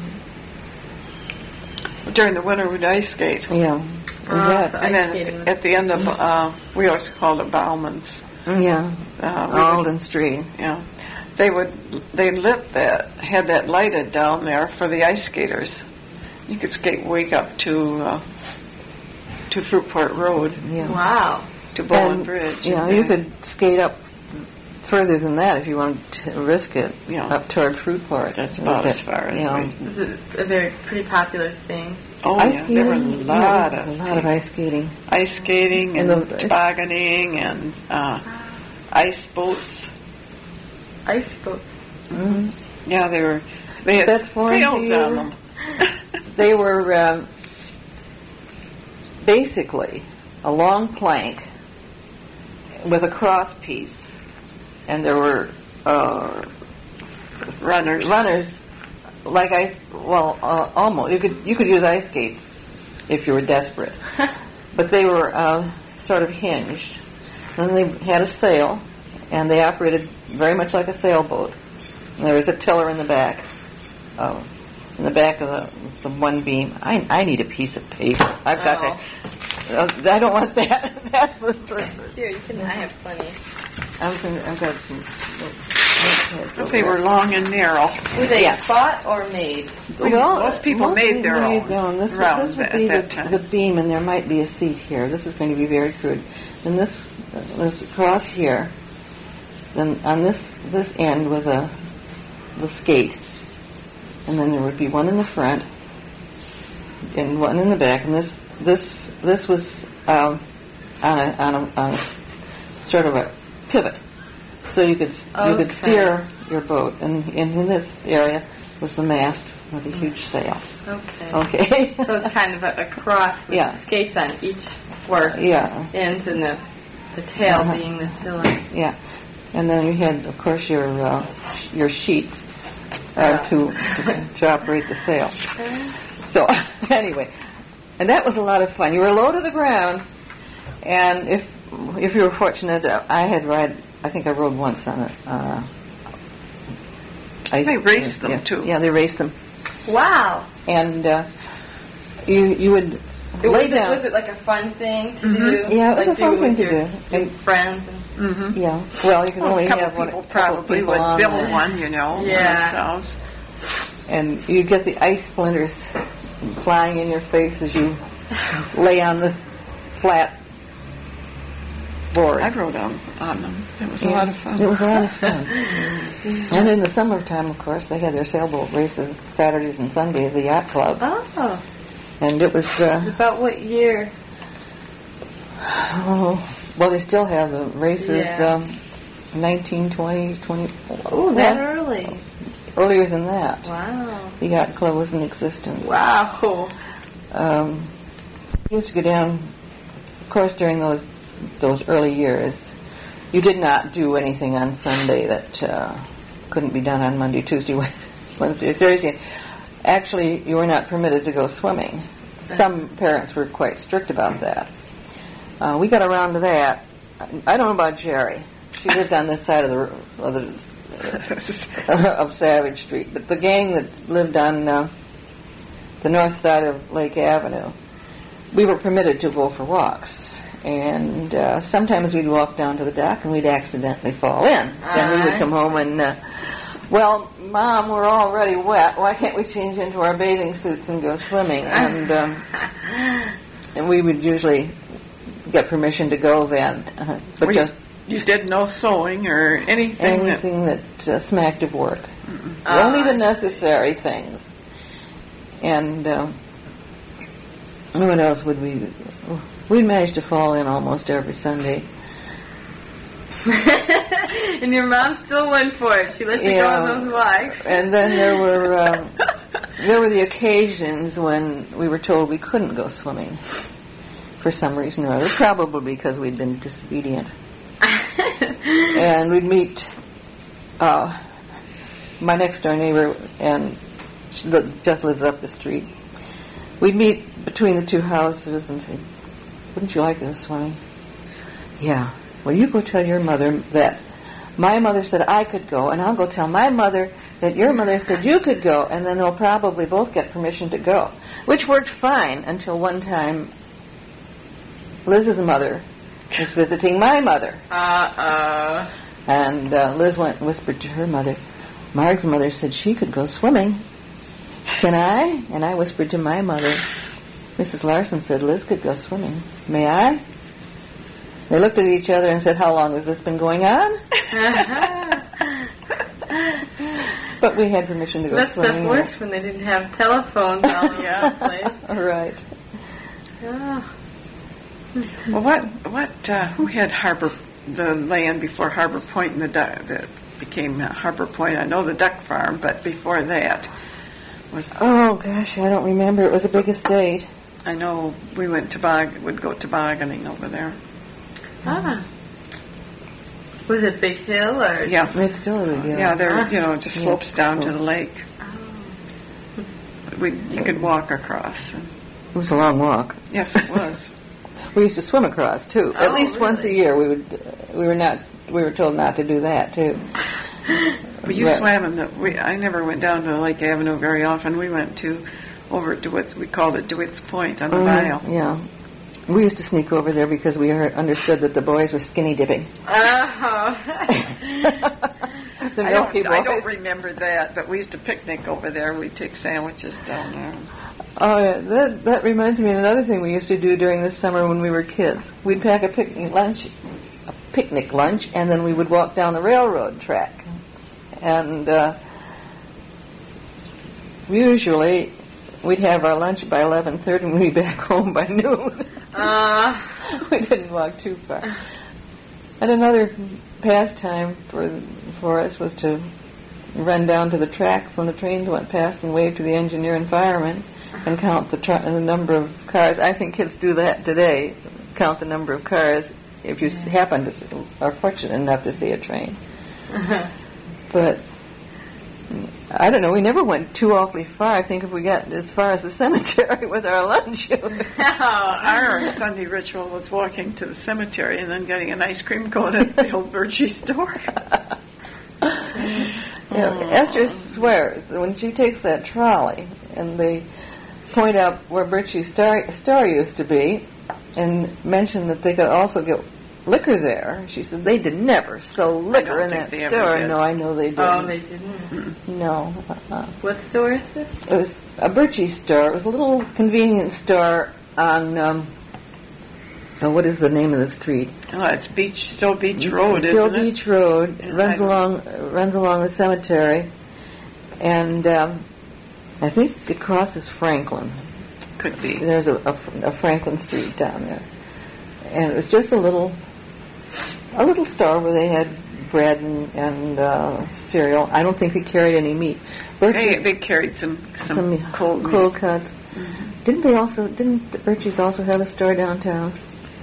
During the winter, we'd ice skate. Yeah. And then at the end of, we always called it Bauman's. Yeah. Alden Street. Yeah. They had that lighted down there for the ice skaters. You could skate way up to Fruitport Road. Yeah. Wow. To Bowling Bridge. Yeah, you could skate up further than that if you wanted to risk it. Yeah. Up toward Fruitport. That's about as far as we... Is it a very pretty popular thing? Oh, ice yeah. skating? There was a lot of ice skating. Ice skating and And tobogganing and ice boats. Ice boats. Mm-hmm. Yeah, they had That's foreign to sails you? on them. They were basically a long plank with a cross piece, and there were runners like ice. Well, almost you could use ice skates if you were desperate, but they were sort of hinged, and they had a sail, and they operated very much like a sailboat. And there was a tiller in the back. In the back of the one beam. I need a piece of paper. I've got that. I don't want that. That's the. Here, I have plenty. I've got some. But they were long and narrow. Were they bought or made? Well, most people made their own. This would be the beam, and there might be a seat here. This is going to be very crude. And this across here. Then on this end was the skate. And then there would be one in the front and one in the back, and this was on a sort of a pivot, so you could steer your boat, and in this area was the mast with a huge sail. Okay. So it's kind of a cross with skates on each fork ends, and the tail being the tiller. Yeah, and then you had, of course, your sheets. To operate the sail. So anyway, and that was a lot of fun. You were low to the ground, and if you were fortunate, I think I rode once on it. They raced them too. Yeah, they raced them. Wow. And you would lay down. Was it like a fun thing to do? Yeah, it was a fun thing to do. And friends. Yeah. Well, you can only have one. People probably would build one, themselves. And you get the ice splinters flying in your face as you lay on this flat board. I rode on them. It was a lot of fun. It was a lot of fun. And in the summertime, of course, they had their sailboat races Saturdays and Sundays, the yacht club. Oh. And it was... about what year? Well, they still have the races 1920, 20... Oh, that early. Earlier than that. Wow. The yacht club was in existence. Wow. We used to go down, of course, during those early years. You did not do anything on Sunday that couldn't be done on Monday, Tuesday, Wednesday, Thursday. Actually, you were not permitted to go swimming. Some parents were quite strict about that. We got around to that. I don't know about Jerry. She lived on this side of Savage Street, but the gang that lived on the north side of Lake Avenue, we were permitted to go for walks. And sometimes we'd walk down to the dock and we'd accidentally fall in. Then we would come home and, well, Mom, we're already wet. Why can't we change into our bathing suits and go swimming? And we would usually get permission to go then. But you did no sewing or anything? Anything that smacked of work. Only the necessary things. And what else would we... We'd managed to fall in almost every Sunday. And your mom still went for it. She let you go on those walks. And then there were the occasions when we were told we couldn't go swimming for some reason or other, probably because we'd been disobedient. And we'd meet my next door neighbor, and she just lives up the street. We'd meet between the two houses and say, "Wouldn't you like to go swimming?" "Yeah." "Well, you go tell your mother that my mother said I could go, and I'll go tell my mother that your mother said you could go, and then they'll probably both get permission to go." Which worked fine until one time Liz's mother was visiting my mother. And Liz went and whispered to her mother, "Marg's mother said she could go swimming. Can I?" And I whispered to my mother, "Mrs. Larson said Liz could go swimming. May I?" They looked at each other and said, "How long has this been going on?" But we had permission to go swimming. That stuff worked when they didn't have telephones all over the place. Right. Well, who had the land before Harbor Point and the duck that became Harbor Point? I know the duck farm, but before that was... Oh, gosh, I don't remember. It was a big estate. I know we would go tobogganing over there. Was it Big Hill or? Yeah, it's still a big hill. Yeah, there, just slopes down to the lake. You could walk across. It was a long walk. Yes, it was. We used to swim across too. At least once a year. We were told not to do that too. But you swam I never went down to Lake Avenue very often. We went over to what we called it DeWitt's Point on the bayou. Yeah. We used to sneak over there because we understood that the boys were skinny dipping. The milky boys. I don't remember that, but we used to picnic over there. We'd take sandwiches down there. Oh, yeah. That reminds me of another thing we used to do during the summer when we were kids. We'd pack a picnic lunch, and then we would walk down the railroad track. And usually we'd have our lunch by 11:30 and we'd be back home by noon. We didn't walk too far. And another pastime for us was to run down to the tracks when the trains went past and wave to the engineer and fireman and count the number of cars. I think kids do that today, count the number of cars if you are fortunate enough to see a train. But I don't know, we never went too awfully far. I think if we got as far as the cemetery with our lunch. Our Sunday ritual was walking to the cemetery and then getting an ice cream cone at the old Birchie store. Esther swears that when she takes that trolley and they point out where Birchie's store used to be and mention that they could also get liquor there, she said they did never sell liquor in that store. No, I know they didn't. Oh, they didn't? No. What store is this? It was a Birchie store. It was a little convenience store on, what is the name of the street? Oh, it's still Beach Road, isn't it? Still Beach Road. It runs along the cemetery. And I think it crosses Franklin. Could be. There's a Franklin Street down there. And it was just a little store where they had bread and cereal. I don't think they carried any meat. They carried some cold cuts. Mm-hmm. Didn't Birchie's also have a store downtown?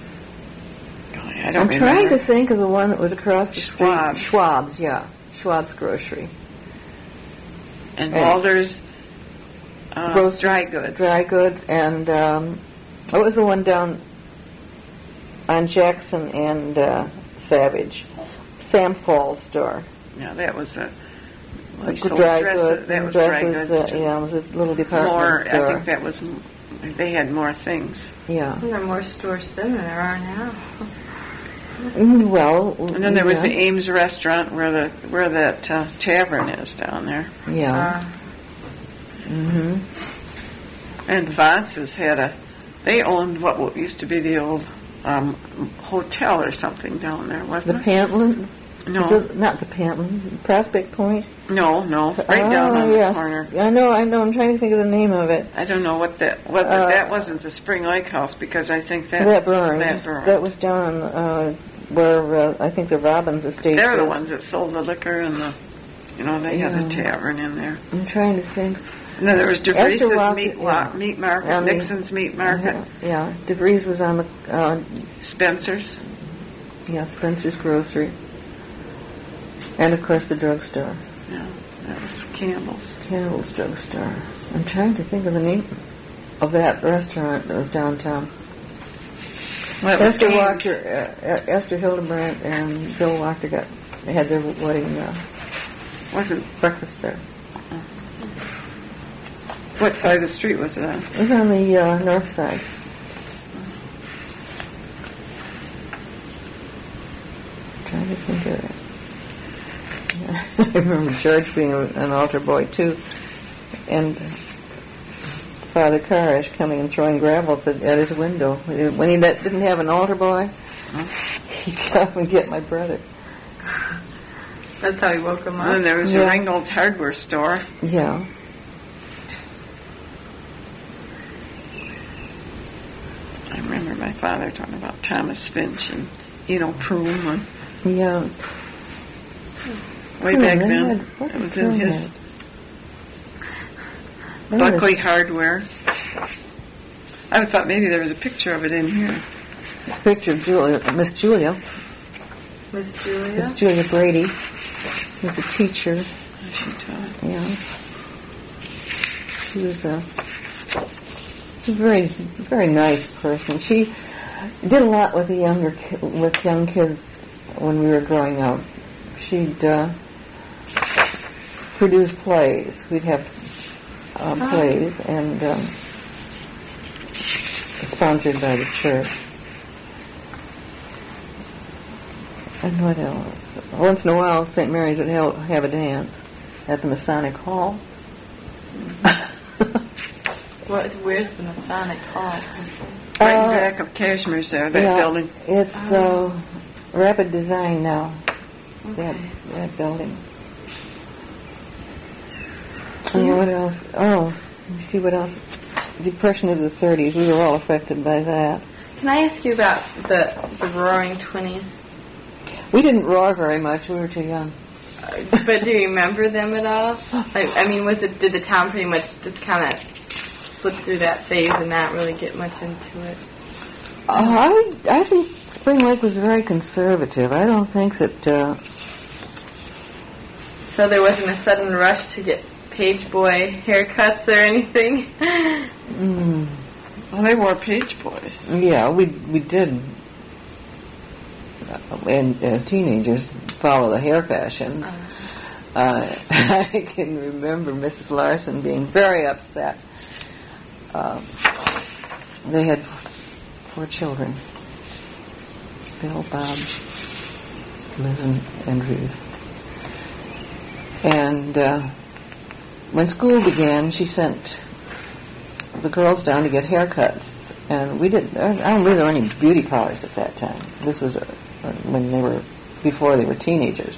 I don't remember. I'm trying to think of the one that was across the Schwab's. street. Schwab's, yeah. Schwab's Grocery. And Walder's Dry Goods. Dry Goods. And what was the one down on Jackson and Savage? Sam Fall's store. Yeah, that was a... Dry Goods. That was dresses, Dry Goods. It was a little department store. I think that was they had more things. Yeah. There are more stores then than there are now. Well, And then there was the Ames restaurant where that tavern is down there. Yeah. Mm-hmm. And Vance's they owned what used to be the old hotel or something down there, The wasn't it? Pantland? No. Is it not the Pantland? Prospect Point? No, right down on yes. the corner. I know. I'm trying to think of the name of it. I don't know that wasn't the Spring Lake House, because I think That burned. That burned. That was down where I think the Robbins estate They're the is. ones that sold the liquor and they had a tavern in there. I'm trying to think. And then there was DeVries' Esther meat market, Nixon's meat market, Yeah, DeVries was on the Spencer's. Spencer's Grocery, and of course the drugstore, Yeah, that was Campbell's. Campbell's Drugstore. I'm trying to think of the name of that restaurant that was downtown. Well, it was Esther Ames. Walker, Esther Hildebrandt, and Bill Walker had their wedding Wasn't breakfast there. what side of the street was it on? It was on the north side. Trying to think of it. Yeah. I remember George being an altar boy too, and Father Carish coming and throwing gravel at his window. When he didn't have an altar boy, he'd come and get my brother. That's how he woke him And then up. there was the Ringgold's hardware store. Yeah. I remember my father talking about Thomas Finch and Prume. Yeah. Way back then, it was in his Buckley Hardware. I thought maybe there was a picture of it in here. This picture of Miss Julia Brady, who's a teacher. She taught. Yeah. She was a very, very nice person. She did a lot with young kids when we were growing up. She'd produce plays. We'd have plays and sponsored by the church. And what else? Once in a while, St. Mary's would have a dance at the Masonic Hall. Where's the Masonic Hall? Right in back of Cashmere's there, that building. It's Rapid Design now. Okay. That building. And what else? Oh, you see what else? Depression of the 30s. We were all affected by that. Can I ask you about the Roaring Twenties? We didn't roar very much. We were too young. But do you remember them at all? Did the town pretty much just kind of slip through that phase and not really get much into it? I think Spring Lake was very conservative. I don't think that... So there wasn't a sudden rush to get page boy haircuts or anything? Well, they wore page boys. Yeah, we did, and as teenagers, follow the hair fashions. I can remember Mrs. Larson being very upset. They had 4 children: Bill, Bob, Liz, and Ruth. And when school began, she sent the girls down to get haircuts, and I don't believe there were any beauty parlors at that time. This was before they were teenagers.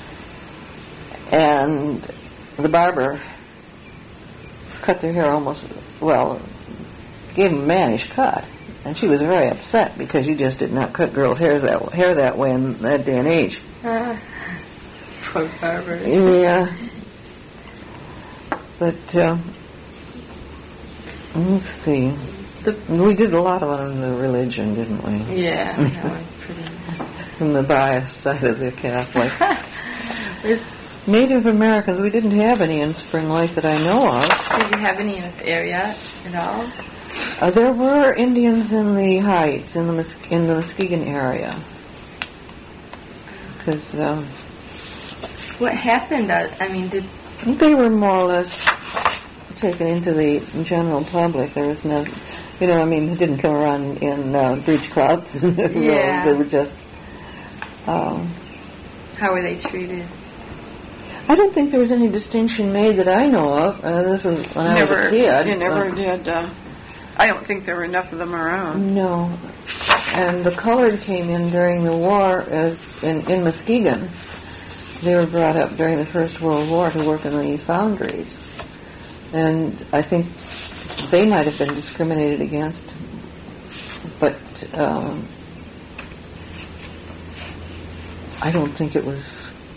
And the barber cut their hair gave them a mannish cut, and she was very upset because you just did not cut girls' hair that way in that day and age. Poor barber. Yeah. But, let's see. We did a lot on the religion, didn't we? Yeah, that one's pretty... From the bias side of the Catholic. Native Americans, we didn't have any in Spring Lake that I know of. Did you have any in this area at all? There were Indians in the Heights, in the Muskegon area. Because... What happened? Did... They were more or less taken into the general public. There was no, it didn't come around in breech clouts and robes. They were just. How were they treated? I don't think there was any distinction made that I know of. This was when I was a kid. You never did. I don't think there were enough of them around. No. And the colored came in during the war as in Muskegon. They were brought up during the First World War to work in the foundries. And I think they might have been discriminated against, but I don't think it was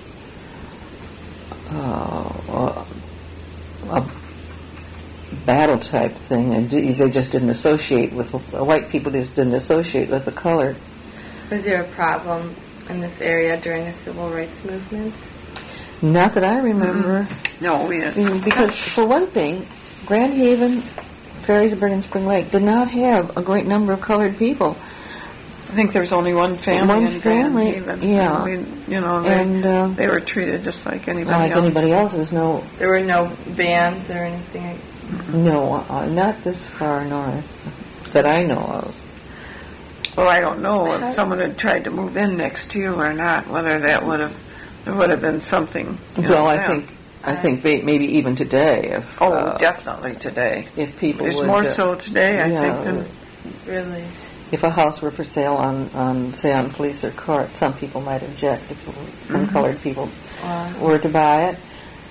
a battle type thing, and they just didn't associate with white people. Just didn't associate with the colored. Was there a problem in this area during the civil rights movement? Not that I remember. Mm-hmm. No, we didn't. Because for one thing, Grand Haven, Ferrisburg, and Spring Lake did not have a great number of colored people. I think there was only one family in Grand Haven. Yeah. They were treated just like anybody like else. Anybody else. There were no bands or anything? No, not this far north that I know of. Well, I don't know if someone had tried to move in next to you or not, whether that would have been something. Well, I think maybe even today. If, definitely today. If people it's would, more so today, I think, than really. If a house were for sale on Police or Court, some people might object if some colored people were to buy it.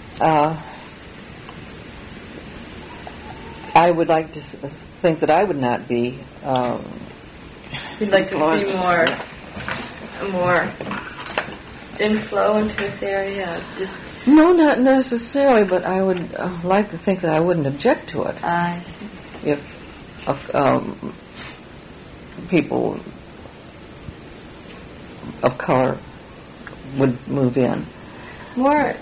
I would like to think that I would not be. You'd like to see more inflow into this area? No, not necessarily, but I would like to think that I wouldn't object to it. If people of color would move in. Sorry.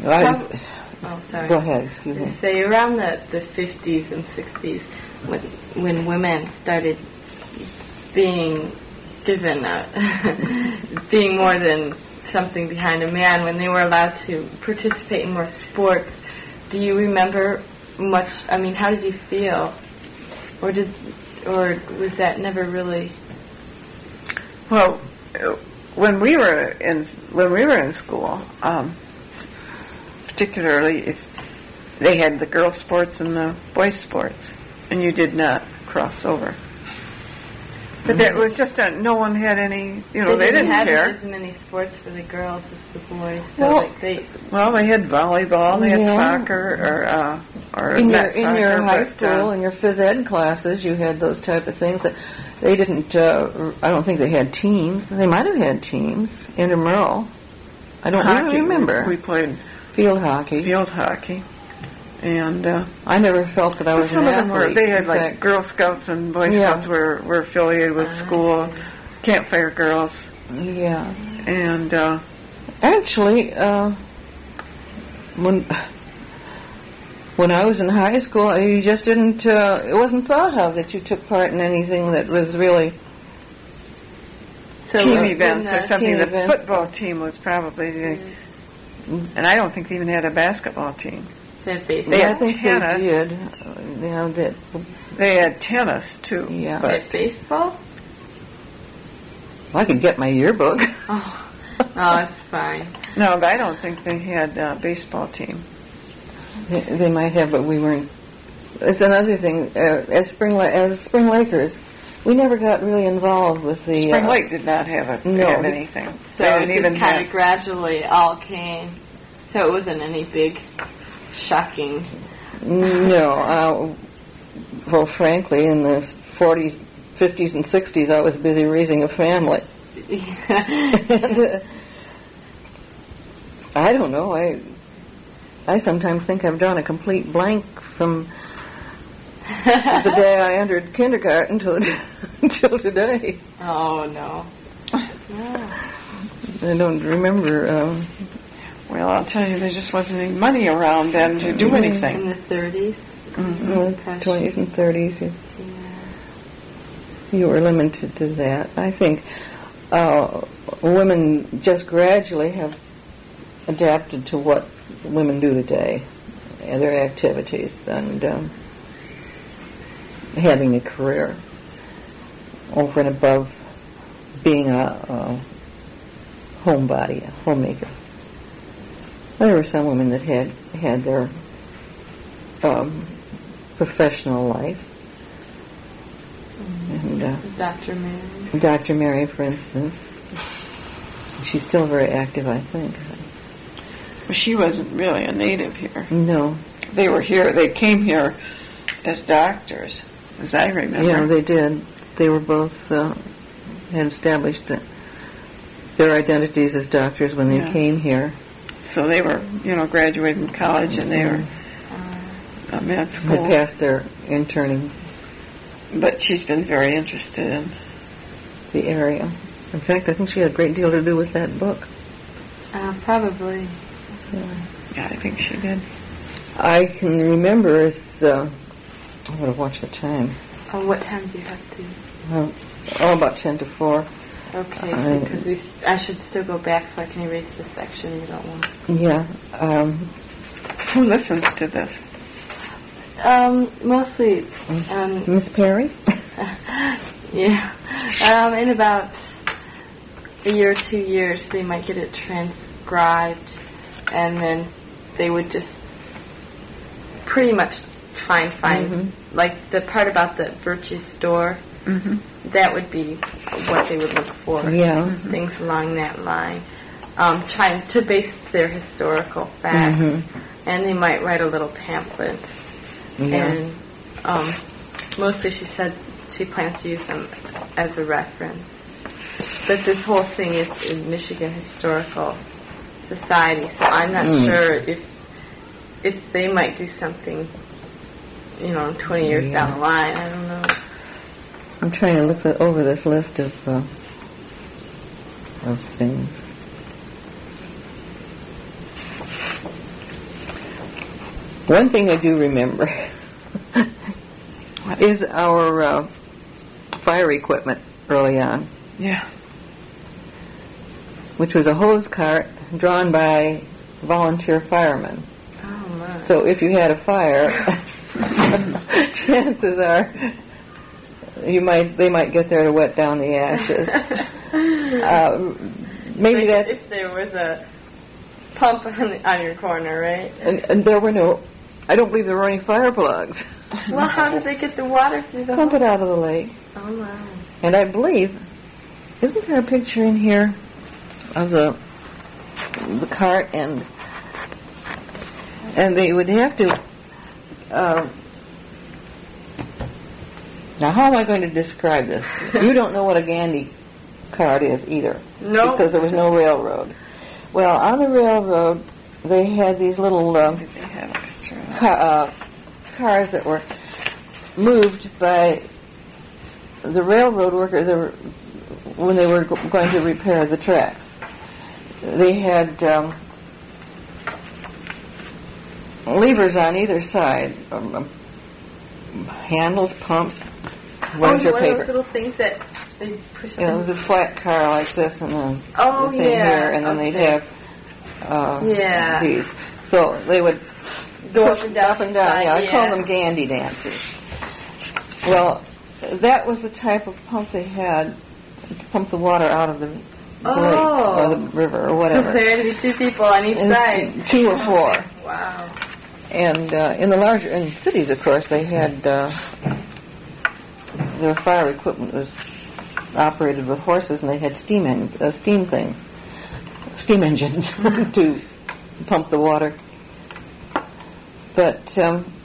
Go ahead, excuse me. Say around the 50s and 60s, when women started being given being more than something behind a man, when they were allowed to participate in more sports, do you remember much? I mean, how did you feel? Or was that never really? Well, when we were in school, particularly if they had the girls' sports and the boys' sports, and you did not cross over. But that was just no one had any. They didn't have care. as many sports for the girls as the boys. So they had volleyball, they had soccer, or in your high school, in your phys ed classes, you had those type of things that they didn't. I don't think they had teams. They might have had teams intramural. I don't really remember. We played field hockey. And I never felt that I was some an of them athlete. They had like Girl Scouts and Boy Scouts were affiliated with school, Campfire Girls. Yeah. And actually, when I was in high school, you just didn't. It wasn't thought of that you took part in anything that was really team events or something. The football team was probably and I don't think they even had a basketball team. They had tennis. They did. They had tennis too. Yeah. They had baseball? Well, I could get my yearbook. Oh, it's fine. No, but I don't think they had a baseball team. They might have, but we weren't. It's another thing. As Spring Lakers, we never got really involved with the. Spring Lake did not have anything. So it just kind of gradually all came. So it wasn't any big, shocking. No. Well, frankly, in the 40s, 50s, and 60s, I was busy raising a family. And, I don't know. I sometimes think I've drawn a complete blank from the day I entered kindergarten until today. Oh, no. I don't remember. Well, I'll tell you, there just wasn't any money around then to do anything. In the 30s? Mm-hmm. 20s and 30s. You were limited to that. I think women just gradually have adapted to what women do today. their activities and having a career over and above being a homebody, a homemaker. There were some women that had their professional life. And Dr. Mary, for instance, she's still very active, I think. Well, she wasn't really a native here. No. They were here. They came here as doctors, as I remember. Yeah, they did. They were both had established their identities as doctors when they came here. So they were, graduated from college, and they were med school. They passed their interning. But she's been very interested in the area. In fact, I think she had a great deal to do with that book. Probably. Yeah, I think she did. I can remember as I would have watched the time. Oh, what time do you have to? About 10 to 4. Okay, because I should still go back so I can erase the section you don't want. Yeah. Who listens to this? Mostly. Miss Perry? Yeah. In about a year or 2 years, they might get it transcribed, and then they would just pretty much try and find, like the part about the Virtue store, that would be what they would look for. Yeah. Things along that line. Trying to base their historical facts, and they might write a little pamphlet. Yeah. And mostly she said she plans to use them as a reference. But this whole thing is in Michigan Historical Society, so I'm not sure if they might do something, 20 years down the line. I don't know. I'm trying to look over this list of things. One thing I do remember is our fire equipment early on. Yeah. Which was a hose cart drawn by volunteer firemen. Oh, my. So if you had a fire, chances are they might get there to wet down the ashes. Maybe like that if there was a pump on your corner, right? And there were no. I don't believe there were any fire plugs. Well, how did they get the water through the Pump it out of the lake. Oh, wow. And I believe, isn't there a picture in here of the cart and they would have to. Now, how am I going to describe this? You don't know what a Gandy cart is either. No. Because there was no railroad. Well, on the railroad, they had these little cars that were moved by the railroad worker when they were going to repair the tracks. They had levers on either side, handles, pumps. Where's your paper? Those little things that they push up. Yeah, it was a flat car like this, and then the thing here, and then they'd have these. So they would go up and down. Yeah, I call them Gandy dancers. Well, that was the type of pump they had to pump the water out of the lake or the river or whatever. There had to be 2 people on each side. 2 or 4. Wow. And in cities, of course, they had their fire equipment was operated with horses, and they had steam engines to pump the water. But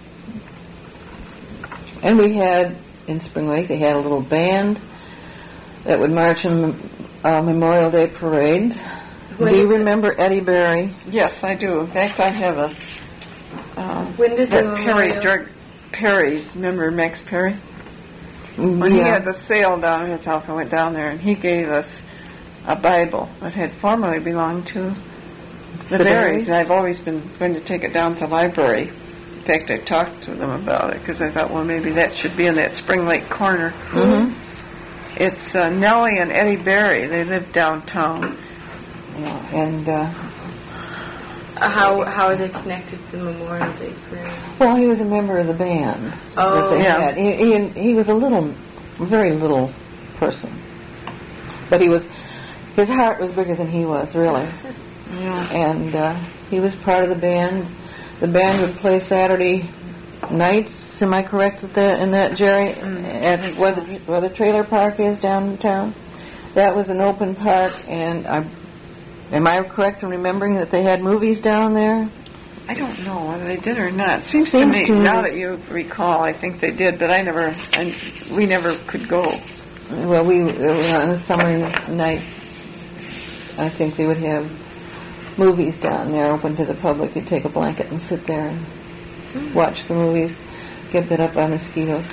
and we had in Spring Lake, they had a little band that would march in Memorial Day parades. Do you remember Eddie Berry? Yes, I do. In fact, I have a. When did Perry's, remember Max Perry? When he had the sale down at his house, I went down there, and he gave us a Bible that had formerly belonged to the Berries. And I've always been going to take it down to the library. In fact, I talked to them about it because I thought, well, maybe that should be in that Spring Lake corner. Mm-hmm. It's Nellie and Eddie Berry. They live downtown. Yeah, and How are they connected to the Memorial Day Parade? Well, he was a member of the band that they yeah. had. He was a very little person, but his heart was bigger than he was, really. Yeah. And he was part of the band. The band would play Saturday nights. Am I correct in that, Jerry? At where the trailer park is downtown. That was an open park, and am I correct in remembering that they had movies down there? I don't know whether they did or not. Seems to me, now that you recall, I think they did, but we never could go. Well, on a summer night, I think they would have movies down there open to the public. You'd take a blanket and sit there and watch the movies, get bit up by mosquitoes.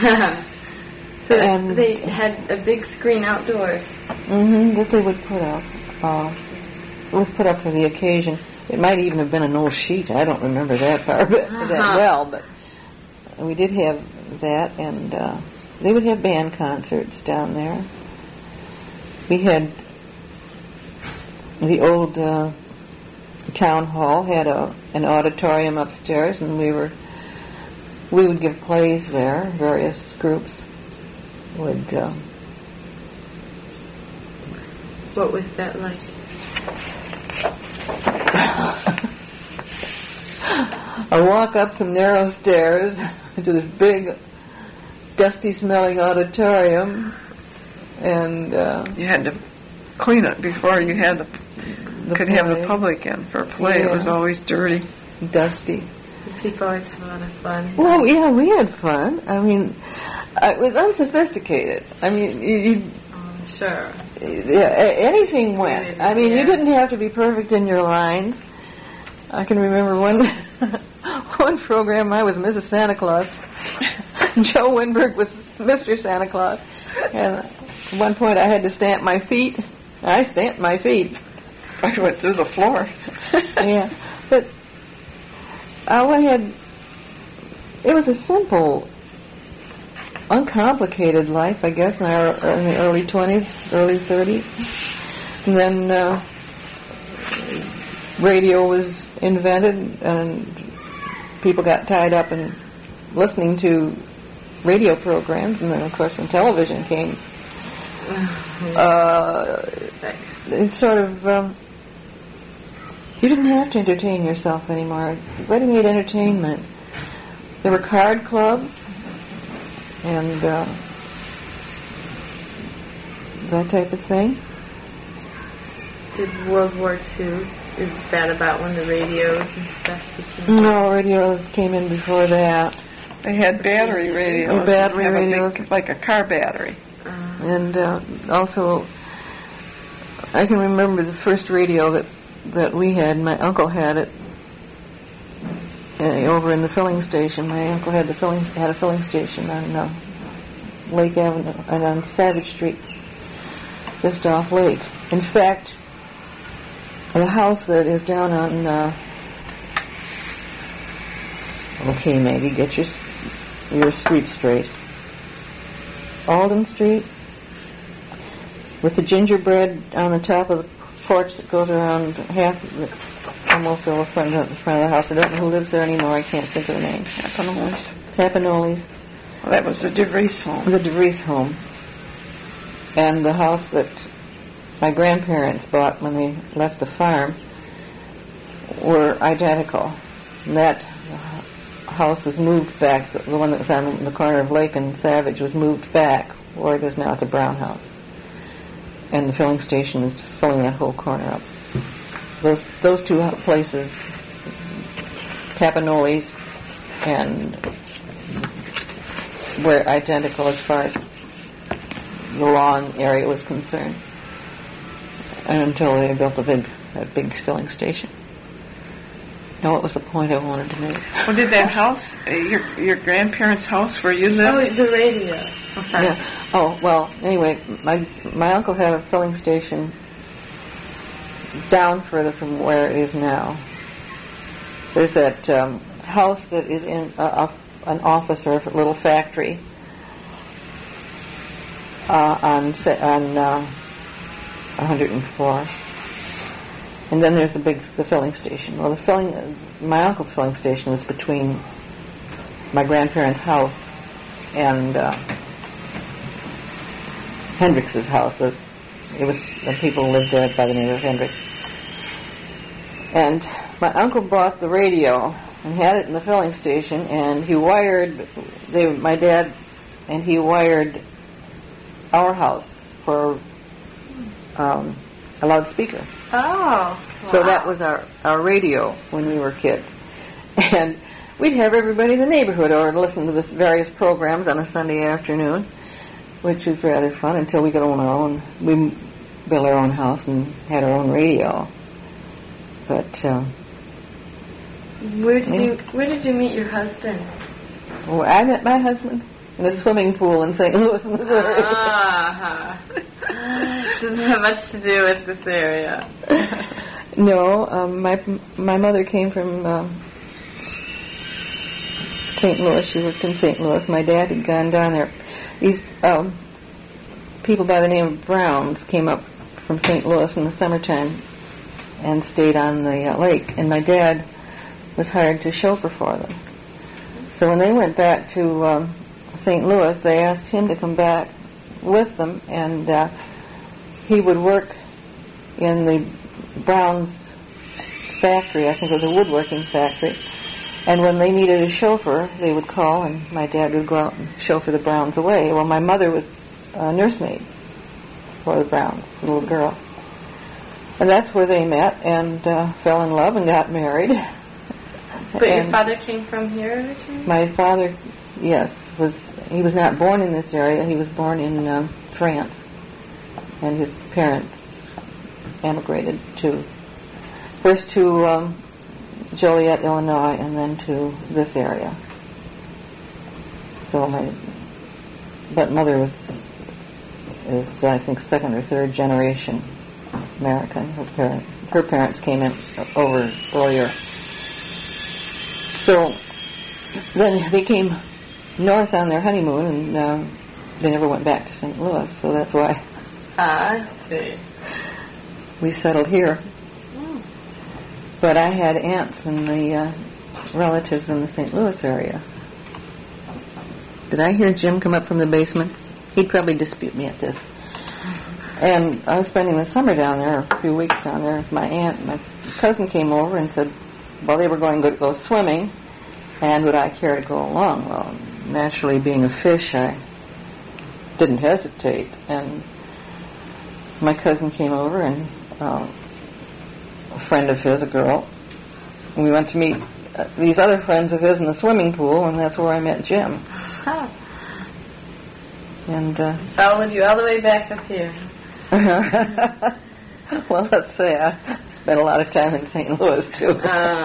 And they had a big screen outdoors. That they would put up. It was put up for the occasion. It might even have been an old sheet. I don't remember that part of it that well, but we did have that, and they would have band concerts down there. We had the old town hall had an auditorium upstairs, and we would give plays there. Various groups would. What was that like? I walk up some narrow stairs to this big, dusty-smelling auditorium, and you had to clean it before you had could have the public in for a play. Yeah. It was always dirty, dusty. People always have a lot of fun. Well, yeah, we had fun. I mean, it was unsophisticated. I mean, Sure. Anything went. I mean, you didn't have to be perfect in your lines. I can remember one program I was Mrs. Santa Claus. Joe Winberg was Mr. Santa Claus. And at one point I had to stamp my feet. I stamped my feet. I went through the floor. Yeah. But it was a simple, uncomplicated life, I guess, in the early 20s, early 30s. And then radio was invented, and people got tied up in listening to radio programs, and then, of course, when television came, it's sort of, you didn't have to entertain yourself anymore. It's ready-made entertainment. There were card clubs, and that type of thing. Did World War II, is that about when the radios and stuff became? No, radios came in before that. They had battery radios. Battery radios. Like a car battery. And also, I can remember the first radio that we had. My uncle had it over in the filling station. My uncle had a filling station on Lake Avenue and on Savage Street, just off Lake. In fact, the house that is down on okay, Maggie, get your street straight. Alden Street, with the gingerbread on the top of the porch that goes around almost all the front of the house. I don't know who lives there anymore. I can't think of the name. Papanoli's. Well, that was the DeVries home. The DeVries home. And the house that my grandparents bought when they left the farm were identical. And that house was moved back. The one that was on the corner of Lake and Savage was moved back where it is now at the Brown House. And the filling station is filling that whole corner up. Those two places, Papanoli's, and were identical as far as the lawn area was concerned, until they built that big filling station. Now, what was the point I wanted to make? Well, did that house, your grandparents' house where you lived? Oh, the radio. Okay. Yeah. Oh, well, anyway, my uncle had a filling station down further from where it is now. There's that house that is in an office or a little factory on 104. And then there's the filling station. Well, my uncle's filling station was between my grandparents' house and Hendrix's house. The people lived there by the name of Hendrix. And my uncle bought the radio and had it in the filling station, and he wired, my dad and he wired our house for a loudspeaker. Oh, wow. So that was our radio when we were kids. And we'd have everybody in the neighborhood over to listen to the various programs on a Sunday afternoon, which was rather fun until we got on our own. We built our own house and had our own radio. But where did you meet your husband? well, I met my husband in a swimming pool in St. Louis, Missouri. Doesn't have much to do with this area. No, my mother came from St. Louis. She worked in St. Louis. My dad had gone down there. These people by the name of Browns came up from St. Louis in the summertime and stayed on the lake, and my dad was hired to chauffeur for them. So when they went back to St. Louis, they asked him to come back with them, and he would work in the Browns factory. I think it was a woodworking factory. And when they needed a chauffeur, they would call, and my dad would go out and chauffeur the Browns away. Well, my mother was a nursemaid for the Browns, the little girl. And that's where they met and fell in love and got married. But your father came from here originally? My father, yes, he was not born in this area. He was born in France. And his parents emigrated first to Joliet, Illinois, and then to this area. So but mother is I think second or third generation American. Her parents came in over earlier. So then they came north on their honeymoon, and they never went back to St. Louis. So that's why I see. We settled here. But I had aunts and the relatives in the St. Louis area. Did I hear Jim come up from the basement? He'd probably dispute me at this. And I was spending the summer down there, a few weeks down there with my aunt. My cousin came over and said, well, they were going to go swimming, and would I care to go along? Well, naturally, being a fish, I didn't hesitate. And my cousin came over, and a friend of his, a girl, and we went to meet these other friends of his in the swimming pool, and that's where I met Jim. Huh. And followed you all the way back up here. Well, let's say I spent a lot of time in St. Louis, too.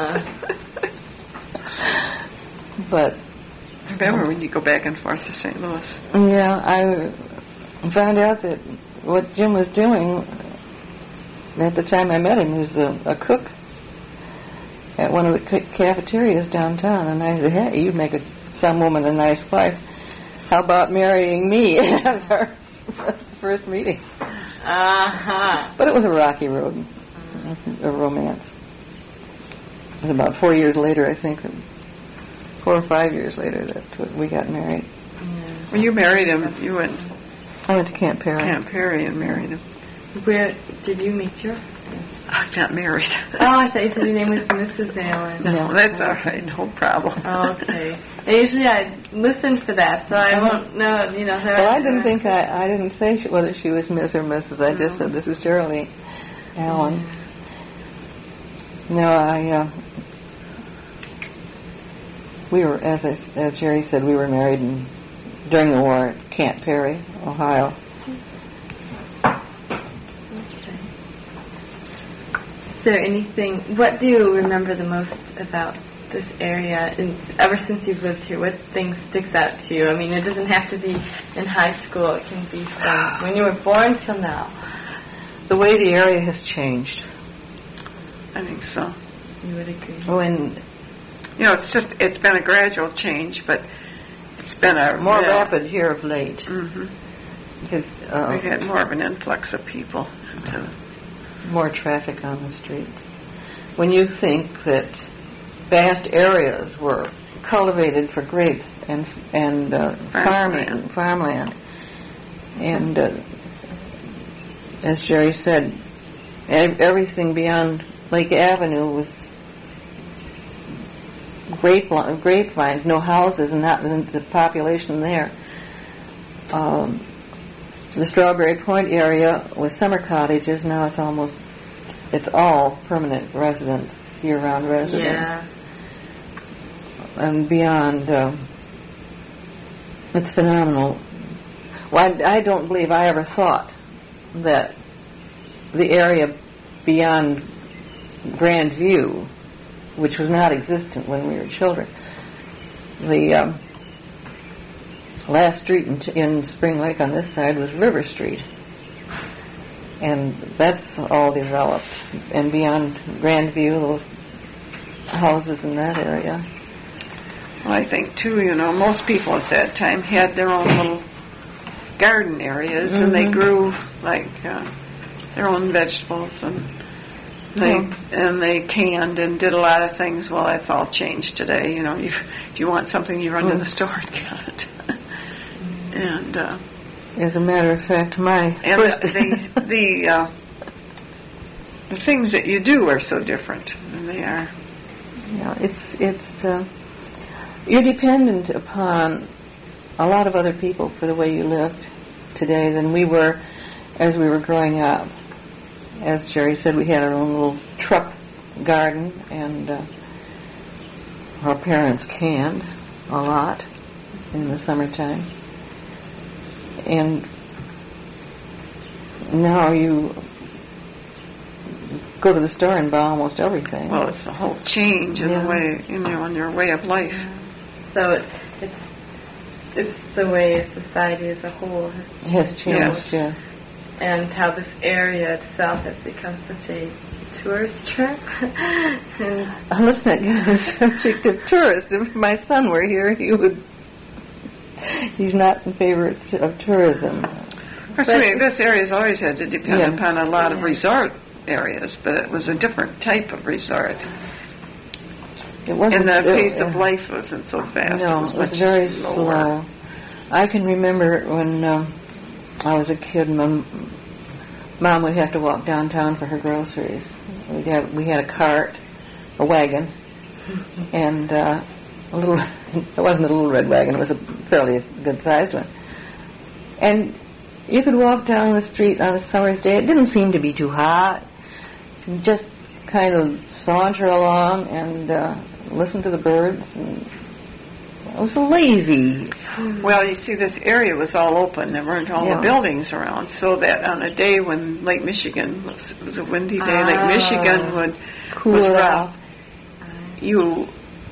But I remember when you go back and forth to St. Louis. Yeah, I found out that what Jim was doing at the time I met him, he was a cook at one of the cafeterias downtown, and I said, hey, you'd make some woman a nice wife. How about marrying me? That's the first meeting. Uh-huh. But it was a rocky road, a romance. It was about 4 years later, I think, 4 or 5 years later, that we got married. Yeah. When you married him, I went to Camp Perry. Camp Perry and married him. Where did you meet your husband? I got married. Oh, I thought you said your name was Mrs. Allen. No, that's all right. No problem. Oh, okay. Usually I listen for that, so I won't know, Well, I didn't think I didn't say whether she was Miss or Mrs. I just said, this is Geraldine Allen. No, we were, as Jerry said, we were married during the war at Camp Perry, Ohio. Is there anything, what do you remember the most about this area, ever since you've lived here? What thing sticks out to you? I mean, it doesn't have to be in high school. It can be from when you were born till now. The way the area has changed. I think so. You would agree. When, it's been a gradual change, but it's been a more rapid here of late. Mm-hmm. Because we had more of an influx of people into more traffic on the streets. When you think that vast areas were cultivated for grapes and farmland, and as Jerry said, everything beyond Lake Avenue was grapevines, no houses, and not the population there. The Strawberry Point area was summer cottages. Now it's all permanent residents, year-round residents. Yeah. And beyond, it's phenomenal. Well, I don't believe I ever thought that the area beyond Grand View, which was not existent when we were children, the last street in Spring Lake on this side was River Street. And that's all developed. And beyond Grand View, those houses in that area. Well, I think, too, most people at that time had their own little garden areas, and they grew, their own vegetables, and they canned and did a lot of things. Well, that's all changed today. If you want something, you run to the store and get it. And as a matter of fact, the things that you do are so different than they are. Yeah, it's you're dependent upon a lot of other people for the way you live today than we were as we were growing up. As Jerry said, we had our own little truck garden, and our parents canned a lot in the summertime. And now you go to the store and buy almost everything. Well, it's a whole change in the way, in your way of life. So it's the way society as a whole has changed. Yes. And how this area itself has become such a tourist trap. Let's not get on the subject of tourists. If my son were here, he's not in favor of tourism. Of course, this area has always had to depend upon a lot of resort areas, but it was a different type of resort. It wasn't, and the pace of life wasn't so fast. No, it was very slower. Slow. I can remember when I was a kid, my mom would have to walk downtown for her groceries. We had a cart, a wagon, and it wasn't a little red wagon, it was a fairly good-sized one. And you could walk down the street on a summer's day. It didn't seem to be too hot. You just kind of saunter along and listen to the birds. And it was lazy. Well, you see, this area was all open. There weren't all the buildings around, so that on a day when Lake Michigan was a windy day, Lake Michigan would cool rough. You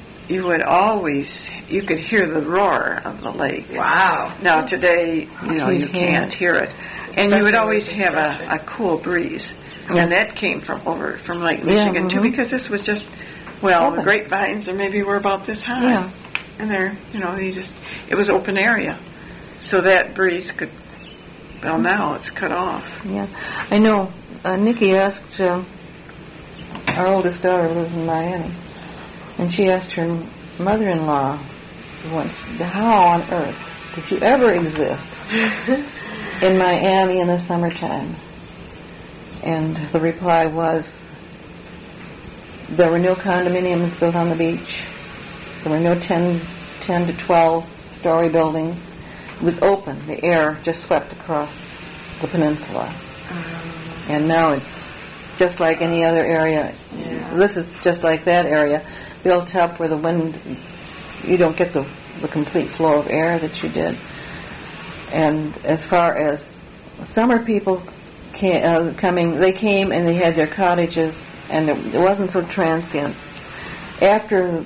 could hear the roar of the lake. Wow. Now today, you can't hear it. And you would always have a cool breeze. Yes. And that came from Lake Michigan too, because this was just, the grapevines maybe were about this high. Yeah. And it was open area. So that breeze now it's cut off. Yeah. I know, Nikki asked, our oldest daughter lives in Miami, and she asked her mother-in-law once, how on earth did you ever exist in Miami in the summertime? And the reply was, there were no condominiums built on the beach. There were no 10 to 12-story buildings. It was open. The air just swept across the peninsula. And now it's just like any other area. Yeah. This is just like that area, built up where the wind, you don't get the complete flow of air that you did. And as far as summer people coming, they came and they had their cottages, and it wasn't so transient. After,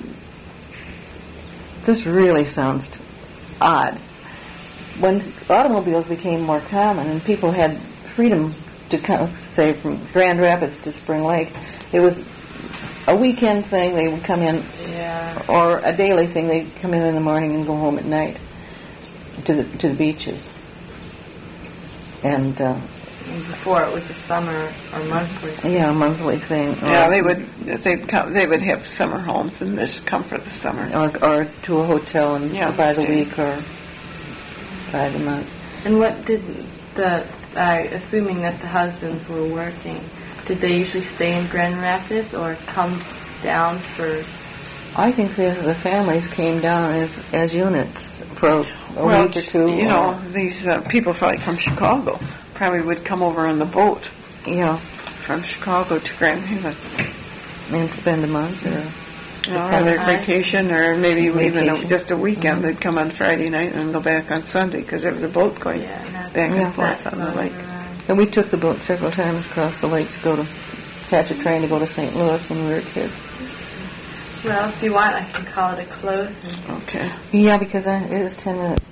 this really sounds odd, when automobiles became more common and people had freedom to come, say, from Grand Rapids to Spring Lake, it was a weekend thing. They would come in, or a daily thing. They'd come in the morning and go home at night to the beaches. And before it was a summer or monthly. Yeah, a monthly thing. Yeah, they would have summer homes and just come for the summer. Or to a hotel and Yeah, by the stay. week or by the month. And what did assuming that the husbands were working, did they usually stay in Grand Rapids or come down for? I think the families came down as units for a week or two. You know, these people probably from Chicago probably would come over on the boat Yeah, from Chicago to Grand Haven. and spend a month or You know, or summer. their vacation, or maybe even Vacation. just a weekend. They'd come on Friday night and go back on Sunday because there was a boat going back Yeah. and forth on the lake. And we took the boat several times across the lake to go to catch a train to go to St. Louis when we were kids. Well, if you want, I can call it a close. Okay. Yeah, because it is 10 minutes.